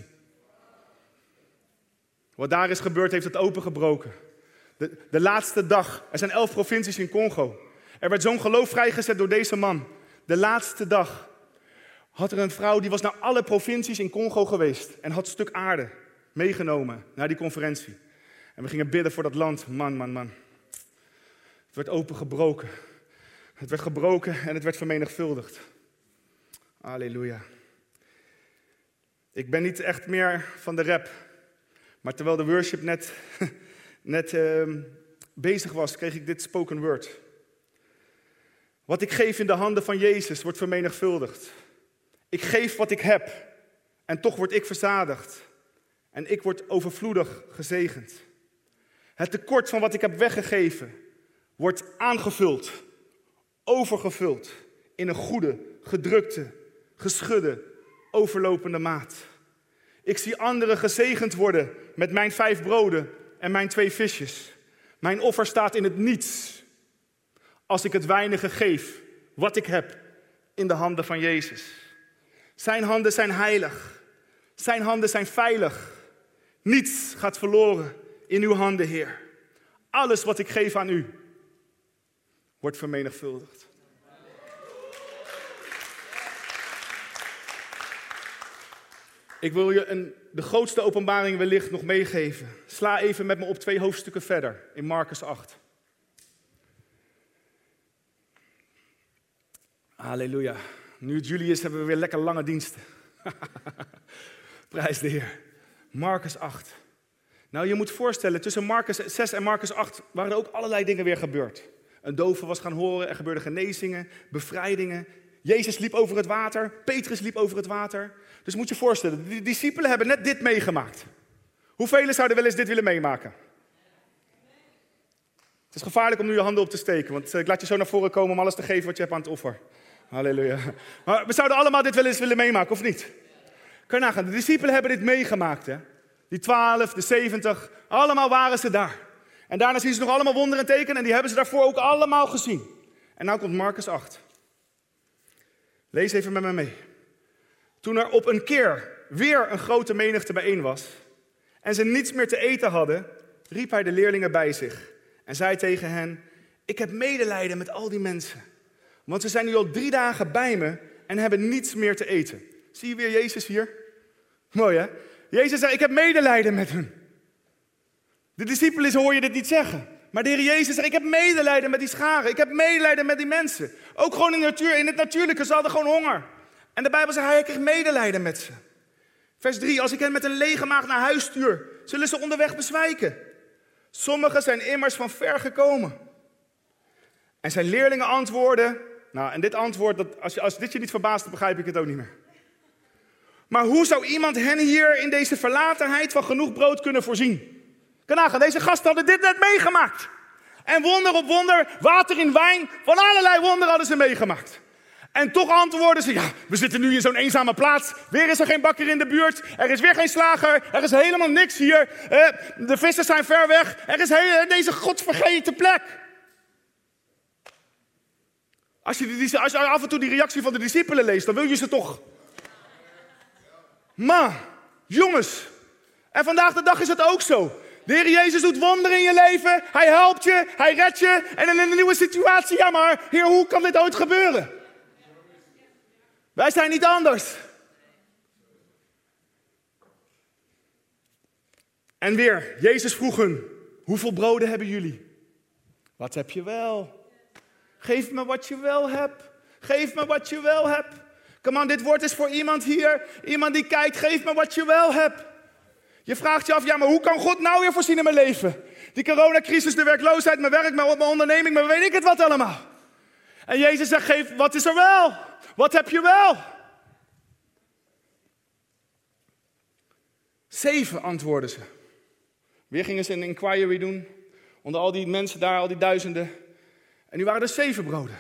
Wat daar is gebeurd heeft het opengebroken. De, de laatste dag, er zijn elf provincies in Congo. Er werd zo'n geloof vrijgezet door deze man. De laatste dag had er een vrouw, die was naar alle provincies in Congo geweest. En had een stuk aarde meegenomen naar die conferentie. En we gingen bidden voor dat land. Man, man, man. Het werd opengebroken. Het werd gebroken en het werd vermenigvuldigd. Halleluja. Ik ben niet echt meer van de rap. Maar terwijl de worship net, net uh, bezig was, kreeg ik dit spoken word. Wat ik geef in de handen van Jezus wordt vermenigvuldigd. Ik geef wat ik heb en toch word ik verzadigd. En ik word overvloedig gezegend. Het tekort van wat ik heb weggegeven wordt aangevuld, overgevuld in een goede, gedrukte, geschudde, overlopende maat. Ik zie anderen gezegend worden met mijn vijf broden en mijn twee visjes. Mijn offer staat in het niets als ik het weinige geef wat ik heb in de handen van Jezus. Zijn handen zijn heilig. Zijn handen zijn veilig. Niets gaat verloren in uw handen, Heer. Alles wat ik geef aan u wordt vermenigvuldigd. Ik wil je een, de grootste openbaring wellicht nog meegeven. Sla even met me op twee hoofdstukken verder in Marcus acht. Halleluja. Nu het juli is, hebben we weer lekker lange diensten. Prijs de Heer. Marcus acht. Nou, je moet voorstellen, tussen Marcus zes en Marcus acht waren er ook allerlei dingen weer gebeurd. Een dove was gaan horen, er gebeurden genezingen, bevrijdingen. Jezus liep over het water, Petrus liep over het water. Dus moet je voorstellen, de discipelen hebben net dit meegemaakt. Hoeveel zouden wel eens dit willen meemaken? Het is gevaarlijk om nu je handen op te steken, want ik laat je zo naar voren komen om alles te geven wat je hebt aan het offer. Halleluja. Maar we zouden allemaal dit wel eens willen meemaken, of niet? Kan je nagaan, de discipelen hebben dit meegemaakt. Hè? Die twaalf, de zeventig, allemaal waren ze daar. En daarna zien ze nog allemaal wonderen en tekenen en die hebben ze daarvoor ook allemaal gezien. En nou komt Marcus acht. Lees even met me mee. Toen er op een keer weer een grote menigte bijeen was en ze niets meer te eten hadden, riep hij de leerlingen bij zich en zei tegen hen: ik heb medelijden met al die mensen, want ze zijn nu al drie dagen bij me en hebben niets meer te eten. Zie je weer Jezus hier? Mooi hè? Jezus zegt, ik heb medelijden met hen. De discipelen hoor je dit niet zeggen. Maar de Heer Jezus zegt, ik heb medelijden met die scharen. Ik heb medelijden met die mensen. Ook gewoon in, de natuur, in het natuurlijke, ze hadden gewoon honger. En de Bijbel zegt, hij kreeg medelijden met ze. Vers drie, als ik hen met een lege maag naar huis stuur, zullen ze onderweg bezwijken. Sommigen zijn immers van ver gekomen. En zijn leerlingen antwoorden, nou en dit antwoord, dat, als, je, als dit je niet verbaast, dan begrijp ik het ook niet meer. Maar hoe zou iemand hen hier in deze verlatenheid van genoeg brood kunnen voorzien? Kan nagaan, deze gasten hadden dit net meegemaakt. En wonder op wonder, water in wijn, van allerlei wonderen hadden ze meegemaakt. En toch antwoorden ze, ja, we zitten nu in zo'n eenzame plaats. Weer is er geen bakker in de buurt. Er is weer geen slager. Er is helemaal niks hier. Eh, de vissers zijn ver weg. Er is heel, deze godvergeten plek. Als je, die, als je af en toe die reactie van de discipelen leest, dan wil je ze toch... Maar, jongens, en vandaag de dag is het ook zo. De Heer Jezus doet wonderen in je leven. Hij helpt je, hij redt je. En in een nieuwe situatie, ja maar, Heer, hoe kan dit ooit gebeuren? Wij zijn niet anders. En weer, Jezus vroeg hun, hoeveel broden hebben jullie? Wat heb je wel? Geef me wat je wel hebt. Geef me wat je wel hebt. Come on, dit woord is voor iemand hier. Iemand die kijkt, geef me wat je wel hebt. Je vraagt je af, ja, maar hoe kan God nou weer voorzien in mijn leven? Die coronacrisis, de werkloosheid, mijn werk, mijn onderneming, maar weet ik het wat allemaal. En Jezus zegt, geef, wat is er wel? Wat heb je wel? Zeven, antwoorden ze. Weer gingen ze een inquiry doen. Onder al die mensen daar, al die duizenden. En nu waren er zeven broden.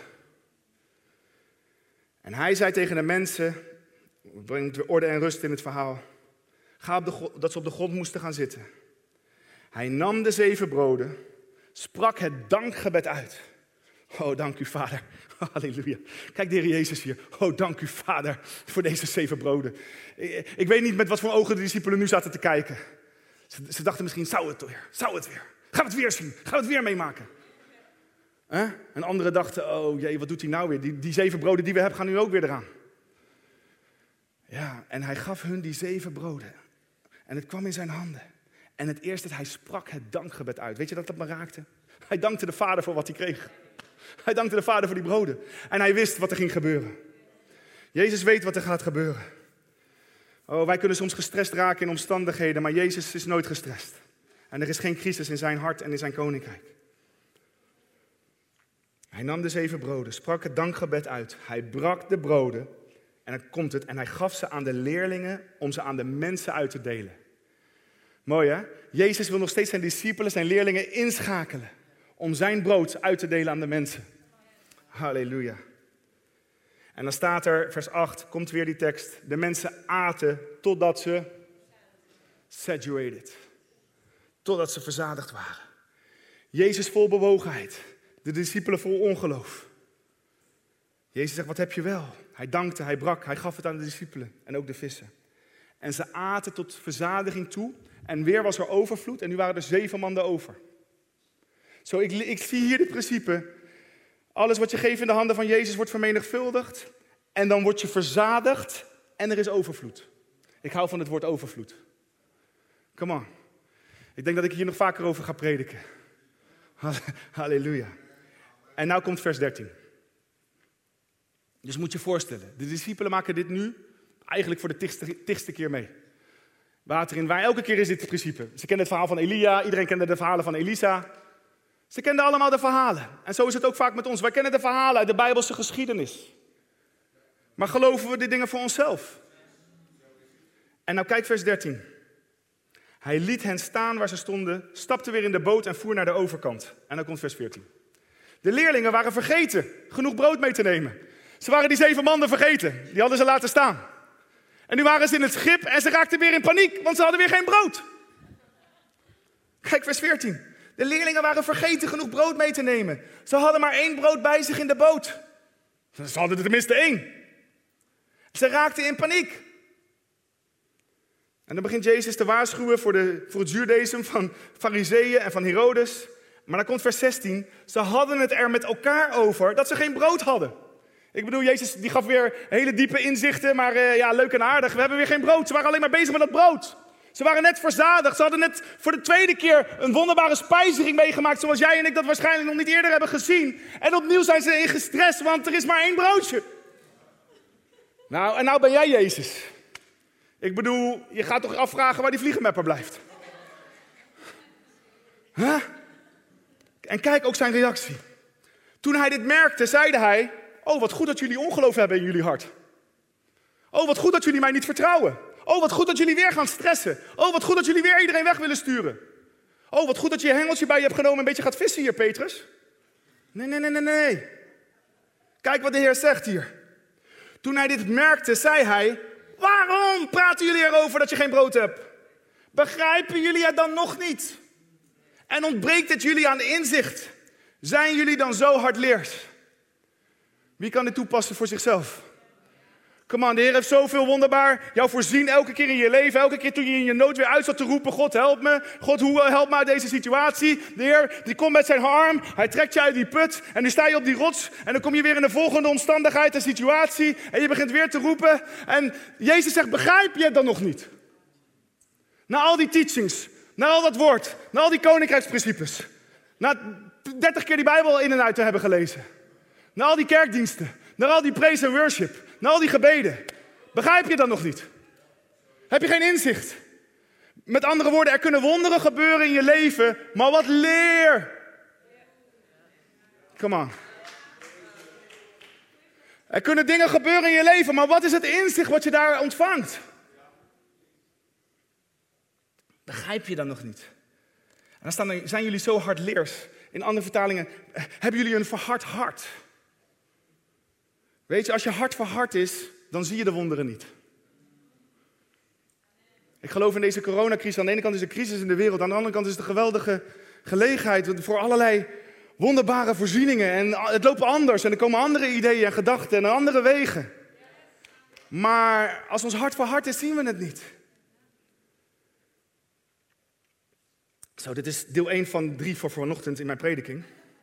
En hij zei tegen de mensen, brengt weer orde en rust in het verhaal. Ga op de, dat ze op de grond moesten gaan zitten. Hij nam de zeven broden, sprak het dankgebed uit. Oh, dank u, Vader. Halleluja. Kijk, de Heer Jezus hier. Oh, dank u, Vader, voor deze zeven broden. Ik, ik weet niet met wat voor ogen de discipelen nu zaten te kijken. Ze, ze dachten misschien, zou het weer? Zou het weer? Gaan we het weer zien? Gaan we het weer meemaken? Huh? En anderen dachten, oh jee, wat doet hij nou weer? Die, die zeven broden die we hebben gaan nu ook weer eraan. Ja, en hij gaf hun die zeven broden. En het kwam in zijn handen. En het eerste, hij sprak het dankgebed uit. Weet je dat dat me raakte? Hij dankte de Vader voor wat hij kreeg. Hij dankte de Vader voor die broden. En hij wist wat er ging gebeuren. Jezus weet wat er gaat gebeuren. Oh, wij kunnen soms gestrest raken in omstandigheden, maar Jezus is nooit gestrest. En er is geen crisis in zijn hart en in zijn koninkrijk. Hij nam de zeven broden, sprak het dankgebed uit. Hij brak de broden, en dan komt het, en hij gaf ze aan de leerlingen om ze aan de mensen uit te delen. Mooi hè? Jezus wil nog steeds zijn discipelen, zijn leerlingen inschakelen om zijn brood uit te delen aan de mensen. Halleluja. En dan staat er, vers acht, komt weer die tekst. De mensen aten totdat ze saturated. Totdat ze verzadigd waren. Jezus vol bewogenheid. De discipelen vol ongeloof. Jezus zegt, wat heb je wel? Hij dankte, hij brak, hij gaf het aan de discipelen en ook de vissen. En ze aten tot verzadiging toe. En weer was er overvloed en nu waren er zeven mannen over. Zo, ik, ik zie hier dit principe. Alles wat je geeft in de handen van Jezus wordt vermenigvuldigd. En dan word je verzadigd en er is overvloed. Ik hou van het woord overvloed. Come on. Ik denk dat ik hier nog vaker over ga prediken. Halleluja. En nou komt vers dertien. Dus moet je voorstellen, de discipelen maken dit nu eigenlijk voor de tigste, tigste keer mee. Water in wijn, elke keer is dit het principe. Ze kenden het verhaal van Elia, iedereen kende de verhalen van Elisa. Ze kenden allemaal de verhalen. En zo is het ook vaak met ons. Wij kennen de verhalen uit de Bijbelse geschiedenis. Maar geloven we die dingen voor onszelf? En nou kijk vers dertien. Hij liet hen staan waar ze stonden, stapte weer in de boot en voer naar de overkant. En dan komt vers veertien. De leerlingen waren vergeten genoeg brood mee te nemen. Ze waren die zeven mannen vergeten. Die hadden ze laten staan. En nu waren ze in het schip en ze raakten weer in paniek, want ze hadden weer geen brood. Kijk, vers veertien. De leerlingen waren vergeten genoeg brood mee te nemen. Ze hadden maar één brood bij zich in de boot. Ze hadden er tenminste één. Ze raakten in paniek. En dan begint Jezus te waarschuwen voor, de, voor het zuurdeesem van Farizeeën en van Herodes. Maar dan komt vers zestien. Ze hadden het er met elkaar over dat ze geen brood hadden. Ik bedoel, Jezus die gaf weer hele diepe inzichten, maar uh, ja, leuk en aardig. We hebben weer geen brood. Ze waren alleen maar bezig met dat brood. Ze waren net verzadigd. Ze hadden net voor de tweede keer een wonderbare spijziging meegemaakt. Zoals jij en ik dat waarschijnlijk nog niet eerder hebben gezien. En opnieuw zijn ze in gestrest, want er is maar één broodje. Nou, en nou ben jij Jezus. Ik bedoel, je gaat toch afvragen waar die vliegenmapper blijft. Huh? En kijk ook zijn reactie. Toen hij dit merkte, zeide hij... Oh, wat goed dat jullie ongeloof hebben in jullie hart. Oh, wat goed dat jullie mij niet vertrouwen. Oh, wat goed dat jullie weer gaan stressen. Oh, wat goed dat jullie weer iedereen weg willen sturen. Oh, wat goed dat je je hengeltje bij je hebt genomen en een beetje gaat vissen hier, Petrus. Nee, nee, nee, nee, nee. Kijk wat de Heer zegt hier. Toen hij dit merkte, zei hij... Waarom praten jullie erover dat je geen brood hebt? Begrijpen jullie het dan nog niet? En ontbreekt het jullie aan inzicht? Zijn jullie dan zo hardleers? Wie kan dit toepassen voor zichzelf? Come on, de Heer heeft zoveel wonderbaar jou voorzien elke keer in je leven. Elke keer toen je in je nood weer uit zat te roepen. God, help me. God, hoe help me uit deze situatie? De Heer, die komt met zijn arm. Hij trekt je uit die put. En nu sta je op die rots. En dan kom je weer in de volgende omstandigheid en situatie. En je begint weer te roepen. En Jezus zegt, begrijp je het dan nog niet? Na al die teachings. Na al dat woord. Na al die koninkrijksprincipes. Na dertig keer die Bijbel in en uit te hebben gelezen. Na al die kerkdiensten. Na al die praise en worship. Na al die gebeden. Begrijp je dat nog niet? Heb je geen inzicht? Met andere woorden, er kunnen wonderen gebeuren in je leven, maar wat leer? Come on. Er kunnen dingen gebeuren in je leven, maar wat is het inzicht wat je daar ontvangt? Begrijp je dat nog niet? En dan staan er, zijn jullie zo hardleers. In andere vertalingen, hebben jullie een verhard hart? Weet je, als je hart verhard is, dan zie je de wonderen niet. Ik geloof in deze coronacrisis. Aan de ene kant is er crisis in de wereld. Aan de andere kant is het een geweldige gelegenheid voor allerlei wonderbare voorzieningen. En het loopt anders. En er komen andere ideeën en gedachten en andere wegen. Maar als ons hart verhard is, zien we het niet. Zo, dit is deel één van drie voor vanochtend in mijn prediking.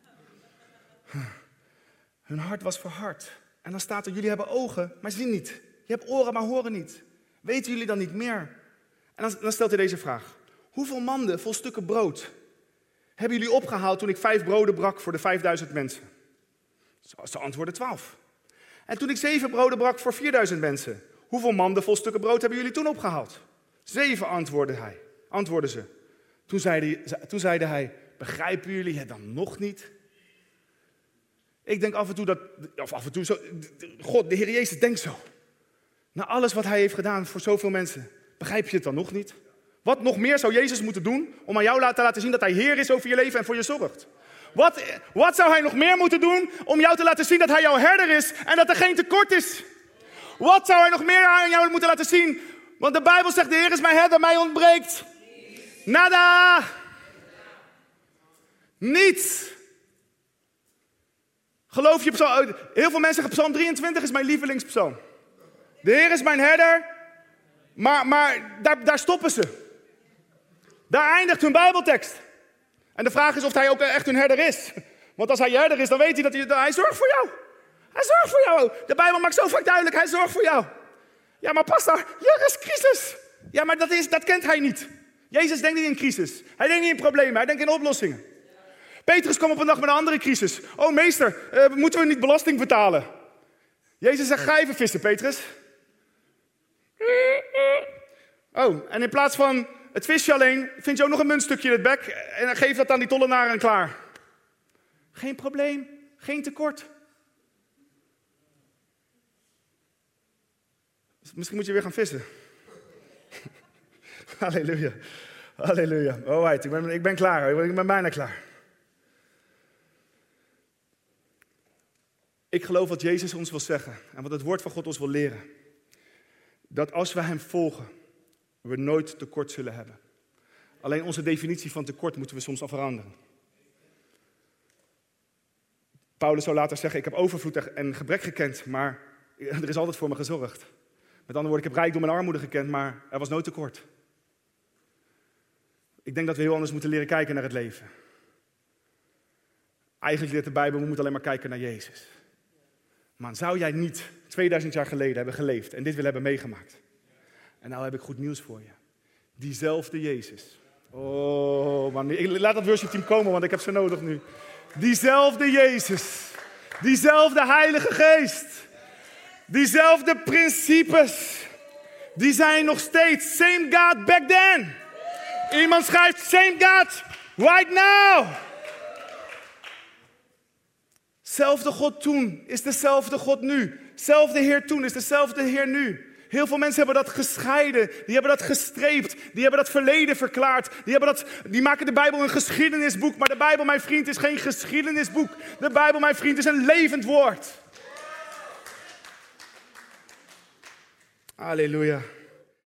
Hun hart was verhard. En dan staat er, jullie hebben ogen, maar zien niet. Je hebt oren, maar horen niet. Weten jullie dan niet meer? En dan, dan stelt hij deze vraag. Hoeveel manden vol stukken brood hebben jullie opgehaald toen ik vijf broden brak voor de vijfduizend mensen? Ze antwoorden twaalf. En toen ik zeven broden brak voor vierduizend mensen. Hoeveel manden vol stukken brood hebben jullie toen opgehaald? Zeven, antwoordde hij. Antwoordden ze. Toen zeide, toen zeide hij, begrijpen jullie het dan nog niet? Ik denk af en toe dat, of af en toe zo, God, de Heer Jezus denkt zo. Na alles wat hij heeft gedaan voor zoveel mensen, begrijp je het dan nog niet? Wat nog meer zou Jezus moeten doen om aan jou te laten zien dat hij Heer is over je leven en voor je zorgt? Wat, wat zou hij nog meer moeten doen om jou te laten zien dat hij jouw herder is en dat er geen tekort is? Wat zou hij nog meer aan jou moeten laten zien? Want de Bijbel zegt, de Heer is mijn herder, mij ontbreekt nada. Niets. Geloof je psalm? Heel veel mensen zeggen psalm drieëntwintig is mijn lievelingspsalm. De Heer is mijn herder, maar, maar daar, daar stoppen ze. Daar eindigt hun Bijbeltekst. En de vraag is of hij ook echt hun herder is. Want als hij je herder is, dan weet hij dat hij, dat hij zorgt voor jou. Hij zorgt voor jou. De Bijbel maakt zo vaak duidelijk, hij zorgt voor jou. Ja, maar pastor, er is crisis. Ja, maar dat, is, dat kent hij niet. Jezus denkt niet in crisis. Hij denkt niet in problemen, hij denkt in oplossingen. Petrus kwam op een dag met een andere crisis. Oh meester, uh, moeten we niet belasting betalen? Jezus zegt, ga even vissen, Petrus. Oh, en in plaats van het visje alleen, vind je ook nog een muntstukje in het bek en geef dat aan die tollenaar en klaar. Geen probleem, geen tekort. Misschien moet je weer gaan vissen. Halleluja, halleluja. Alright, ik ben, ik ben klaar, ik ben bijna klaar. Ik geloof wat Jezus ons wil zeggen en wat het woord van God ons wil leren. Dat als we hem volgen, we nooit tekort zullen hebben. Alleen onze definitie van tekort moeten we soms al veranderen. Paulus zou later zeggen, ik heb overvloed en gebrek gekend, maar er is altijd voor me gezorgd. Met andere woorden, ik heb rijkdom en armoede gekend, maar er was nooit tekort. Ik denk dat we heel anders moeten leren kijken naar het leven. Eigenlijk leert de Bijbel, we moeten alleen maar kijken naar Jezus. Maar zou jij niet tweeduizend jaar geleden hebben geleefd en dit willen hebben meegemaakt? En nou heb ik goed nieuws voor je. Diezelfde Jezus. Oh man, laat dat worshipteam komen, want ik heb ze nodig nu. Diezelfde Jezus. Diezelfde Heilige Geest. Diezelfde principes. Die zijn nog steeds. Same God back then. Iemand schrijft same God right now. Zelfde God toen is dezelfde God nu. Zelfde Heer toen is dezelfde Heer nu. Heel veel mensen hebben dat gescheiden. Die hebben dat gestreept. Die hebben dat verleden verklaard. Die, hebben dat, die maken de Bijbel een geschiedenisboek. Maar de Bijbel, mijn vriend, is geen geschiedenisboek. De Bijbel, mijn vriend, is een levend woord. Halleluja.